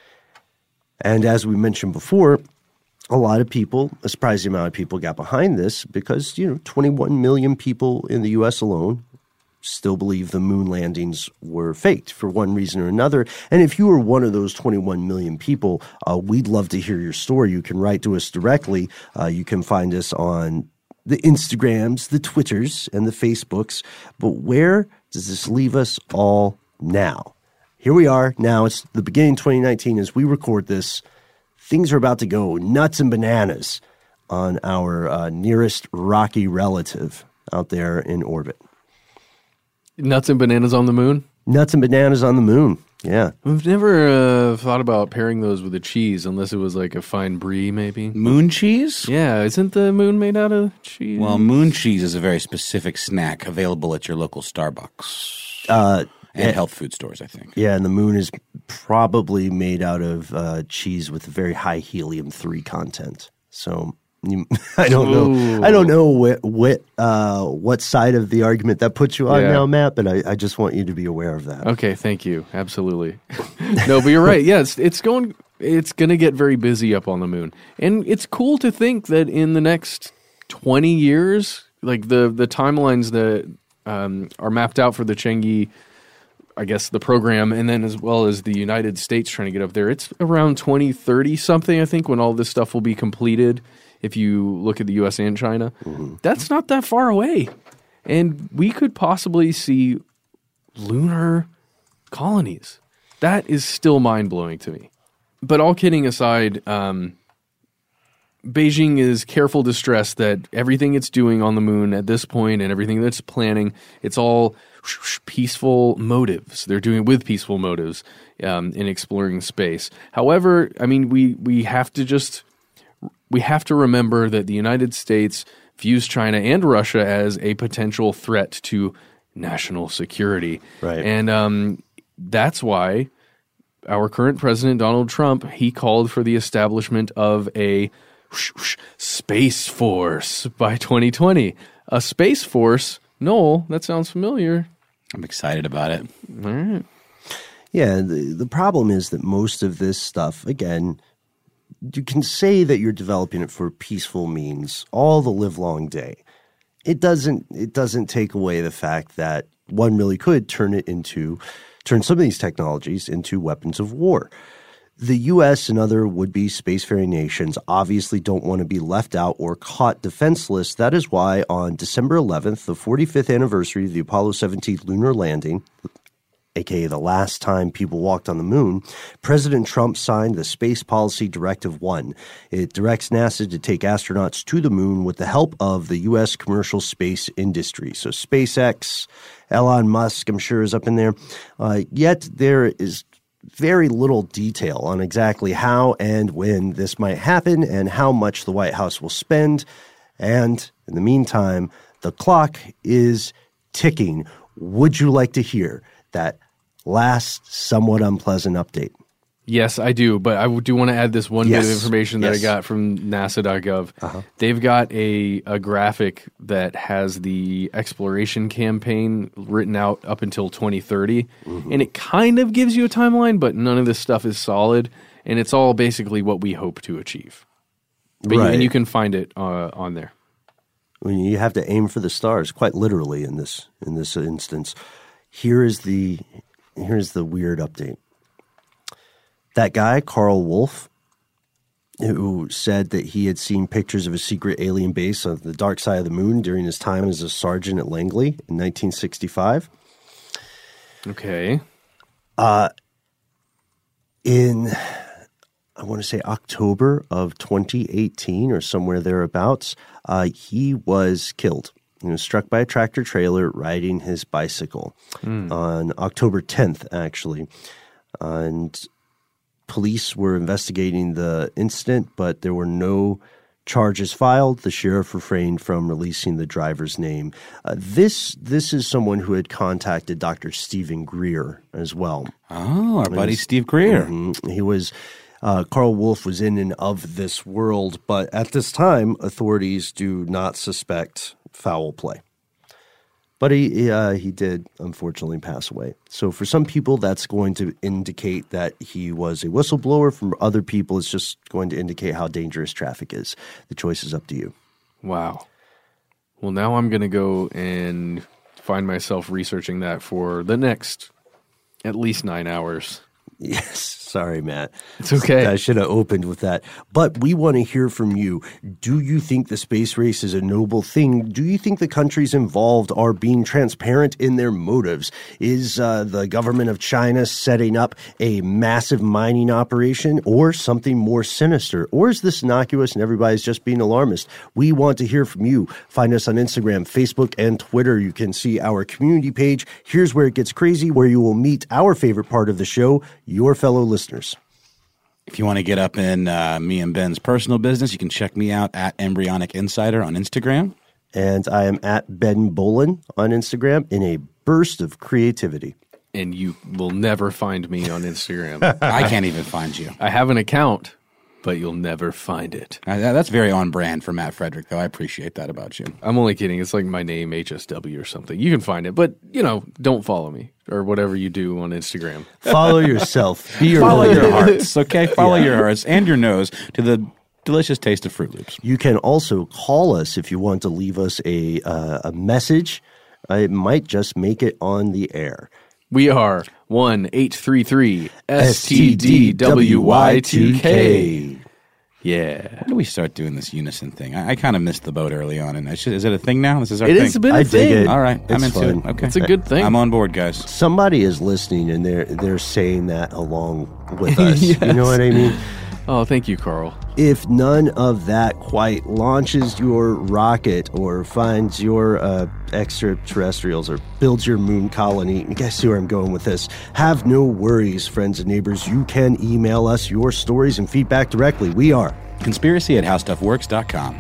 [SPEAKER 3] And as we mentioned before, a lot of people, a surprising amount of people got behind this because, 21 million people in the U.S. alone still believe the moon landings were faked for one reason or another. And if you were one of those 21 million people, we'd love to hear your story. You can write to us directly. You can find us on the Instagrams, the Twitters, and the Facebooks. But where does this leave us all now? Here we are. Now it's the beginning of 2019 as we record this. Things are about to go nuts and bananas on our nearest rocky relative out there in orbit.
[SPEAKER 2] Nuts and bananas on the moon?
[SPEAKER 3] Nuts and bananas on the moon, yeah.
[SPEAKER 2] We've never thought about pairing those with a cheese unless it was like a fine brie maybe.
[SPEAKER 1] Moon cheese?
[SPEAKER 2] Yeah, isn't the moon made out of cheese?
[SPEAKER 1] Well, moon cheese is a very specific snack available at your local Starbucks. And health food stores, I think.
[SPEAKER 3] Yeah, and the moon is probably made out of cheese with very high helium-3 content. So I don't know. I don't know what side of the argument that puts you on now, Matt. But I just want you to be aware of that.
[SPEAKER 2] Okay, thank you. Absolutely. No, but you're right. Yeah, it's going to get very busy up on the moon, and it's cool to think that in the next 20 years, like the timelines that are mapped out for the Chang'e, I guess, the program, and then as well as the United States trying to get up there, it's around 2030 something, I think, when all this stuff will be completed, if you look at the U.S. and China. Mm-hmm. That's not that far away. And we could possibly see lunar colonies. That is still mind-blowing to me. But all kidding aside, Beijing is careful to stress that everything it's doing on the moon at this point and everything that's planning, it's all peaceful motives. They're doing it with peaceful motives in exploring space. However, I mean, we have to remember that the United States views China and Russia as a potential threat to national security.
[SPEAKER 3] Right.
[SPEAKER 2] And that's why our current president, Donald Trump, he called for the establishment of a Space Force by 2020. A Space Force? Noel, that sounds familiar.
[SPEAKER 1] I'm excited about it.
[SPEAKER 2] All right.
[SPEAKER 3] Yeah, the problem is that most of this stuff, again, you can say that you're developing it for peaceful means all the livelong day. It doesn't take away the fact that one really could turn some of these technologies into weapons of war. The U.S. and other would-be spacefaring nations obviously don't want to be left out or caught defenseless. That is why on December 11th, the 45th anniversary of the Apollo 17 lunar landing, aka the last time people walked on the moon, President Trump signed the Space Policy Directive 1. It directs NASA to take astronauts to the moon with the help of the U.S. commercial space industry. So SpaceX, Elon Musk, I'm sure, is up in there. Yet there is very little detail on exactly how and when this might happen and how much the White House will spend. And in the meantime, the clock is ticking. Would you like to hear that last somewhat unpleasant update?
[SPEAKER 2] Yes, I do, but I do want to add this one bit of information that I got from NASA.gov. Uh-huh. They've got a graphic that has the exploration campaign written out up until 2030, and it kind of gives you a timeline, but none of this stuff is solid, and it's all basically what we hope to achieve. But and you can find it on there.
[SPEAKER 3] When you have to aim for the stars, quite literally in this instance. Here's the weird update. That guy, Karl Wolfe, who said that he had seen pictures of a secret alien base on the dark side of the moon during his time as a sergeant at Langley in 1965.
[SPEAKER 2] Okay.
[SPEAKER 3] In, I want to say, October of 2018 or somewhere thereabouts, he was killed. He was struck by a tractor trailer riding his bicycle on October 10th, actually. And police were investigating the incident, but there were no charges filed. The sheriff refrained from releasing the driver's name. This is someone who had contacted Dr. Stephen Greer as well.
[SPEAKER 1] Oh, our buddy Steve Greer.
[SPEAKER 3] He was Carl Wolf was in and of this world, but at this time, authorities do not suspect foul play. But he did, unfortunately, pass away. So for some people, that's going to indicate that he was a whistleblower. For other people, it's just going to indicate how dangerous traffic is. The choice is up to you.
[SPEAKER 2] Wow. Well, now I'm going to go and find myself researching that for the next at least 9 hours.
[SPEAKER 3] Yes. Sorry, Matt.
[SPEAKER 2] It's okay.
[SPEAKER 3] I should have opened with that. But we want to hear from you. Do you think the space race is a noble thing? Do you think the countries involved are being transparent in their motives? Is the government of China setting up a massive mining operation or something more sinister? Or is this innocuous and everybody's just being alarmist? We want to hear from you. Find us on Instagram, Facebook, and Twitter. You can see our community page. Here's where it gets crazy, where you will meet our favorite part of the show, your fellow listeners.
[SPEAKER 1] If you want to get up in me and Ben's personal business, you can check me out at Embryonic Insider on Instagram.
[SPEAKER 3] And I am at Ben Bolin on Instagram in a burst of creativity.
[SPEAKER 2] And you will never find me on Instagram.
[SPEAKER 1] I can't even find you.
[SPEAKER 2] I have an account, but you'll never find it.
[SPEAKER 1] That's very on brand for Matt Frederick, though. I appreciate that about you.
[SPEAKER 2] I'm only kidding. It's like my name, HSW or something. You can find it, but, don't follow me or whatever you do on Instagram.
[SPEAKER 3] Follow yourself. Be your
[SPEAKER 1] Follow your hearts, okay? Follow your hearts and your nose to the delicious taste of Fruit Loops.
[SPEAKER 3] You can also call us if you want to leave us a message. It might just make it on the air.
[SPEAKER 2] We are 1-833-STDWY2K. Yeah.
[SPEAKER 1] When do we start doing this unison thing? I kind of missed the boat early on. And is it a thing now? This is our thing?
[SPEAKER 2] It has been a thing.
[SPEAKER 3] Dig it.
[SPEAKER 1] All right. I'm
[SPEAKER 3] It's
[SPEAKER 1] into
[SPEAKER 3] fun.
[SPEAKER 1] it. Okay.
[SPEAKER 2] It's a good thing.
[SPEAKER 1] I'm on board, guys.
[SPEAKER 3] Somebody is listening, and they're saying that along with us.
[SPEAKER 2] Yes.
[SPEAKER 3] You know what I mean?
[SPEAKER 2] Oh, thank you, Carl.
[SPEAKER 3] If none of that quite launches your rocket or finds your extraterrestrials or builds your moon colony, you guys see where I'm going with this. Have no worries, friends and neighbors. You can email us your stories and feedback directly. We are
[SPEAKER 1] conspiracy@howstuffworks.com.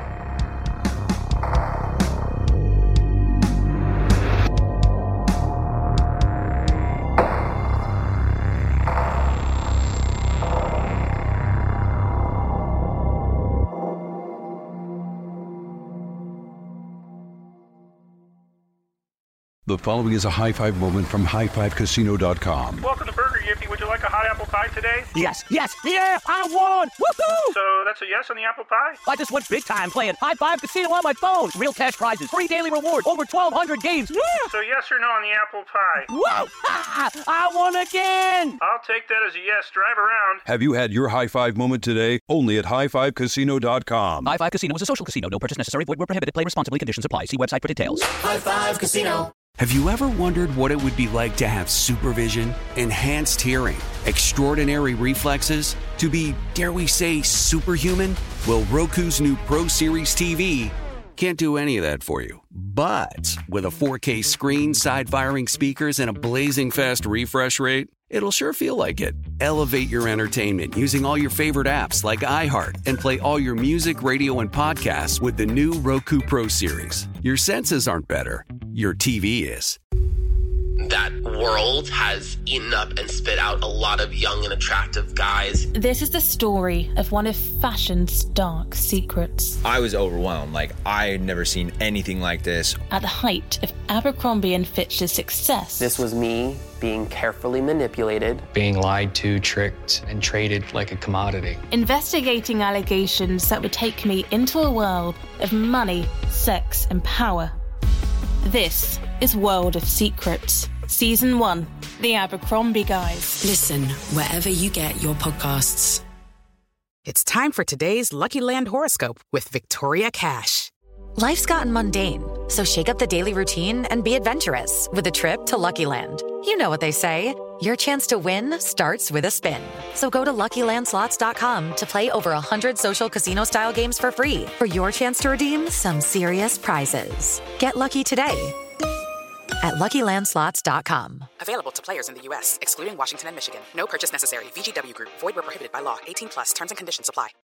[SPEAKER 16] The following is a high five moment from highfivecasino.com.
[SPEAKER 17] Welcome to Burger Yippee. Would you like a hot apple pie today?
[SPEAKER 9] Yes, yeah, I won! Woohoo!
[SPEAKER 17] So that's a yes on the apple pie?
[SPEAKER 9] I just went big time playing High Five Casino on my phone. Real cash prizes, free daily rewards, over 1,200 games. Yeah!
[SPEAKER 17] So yes or no on the apple pie?
[SPEAKER 9] Whoa! I won again!
[SPEAKER 17] I'll take that as a yes. Drive around.
[SPEAKER 16] Have you had your high five moment today? Only at highfivecasino.com.
[SPEAKER 9] High Five Casino is a social casino. No purchase necessary. Void where prohibited. Play responsibly. Conditions apply. See website for details.
[SPEAKER 11] High Five Casino. Have you ever wondered what it would be like to have supervision, enhanced hearing, extraordinary reflexes, to be, dare we say, superhuman? Well, Roku's new Pro Series TV can't do any of that for you. But with a 4K screen, side-firing speakers, and a blazing fast refresh rate, it'll sure feel like it. Elevate your entertainment using all your favorite apps like iHeart and play all your music, radio, and podcasts with the new Roku Pro Series. Your senses aren't better. Your TV is.
[SPEAKER 19] That world has eaten up and spit out a lot of young and attractive guys.
[SPEAKER 20] This is the story of one of fashion's dark secrets.
[SPEAKER 21] I was overwhelmed. I had never seen anything like this.
[SPEAKER 20] At the height of Abercrombie & Fitch's success.
[SPEAKER 22] This was me being carefully manipulated.
[SPEAKER 23] Being lied to, tricked, and traded like a commodity.
[SPEAKER 20] Investigating allegations that would take me into a world of money, sex, and power. This is World of Secrets, Season 1, The Abercrombie Guys.
[SPEAKER 24] Listen wherever you get your podcasts.
[SPEAKER 25] It's time for today's Lucky Land horoscope with Victoria Cash.
[SPEAKER 26] Life's gotten mundane, so shake up the daily routine and be adventurous with a trip to Lucky Land. You know what they say, your chance to win starts with a spin. So go to LuckyLandSlots.com to play over 100 social casino-style games for free for your chance to redeem some serious prizes. Get lucky today at LuckyLandSlots.com.
[SPEAKER 25] Available to players in the U.S., excluding Washington and Michigan. No purchase necessary. VGW Group. Void where prohibited by law. 18+. Terms and conditions apply.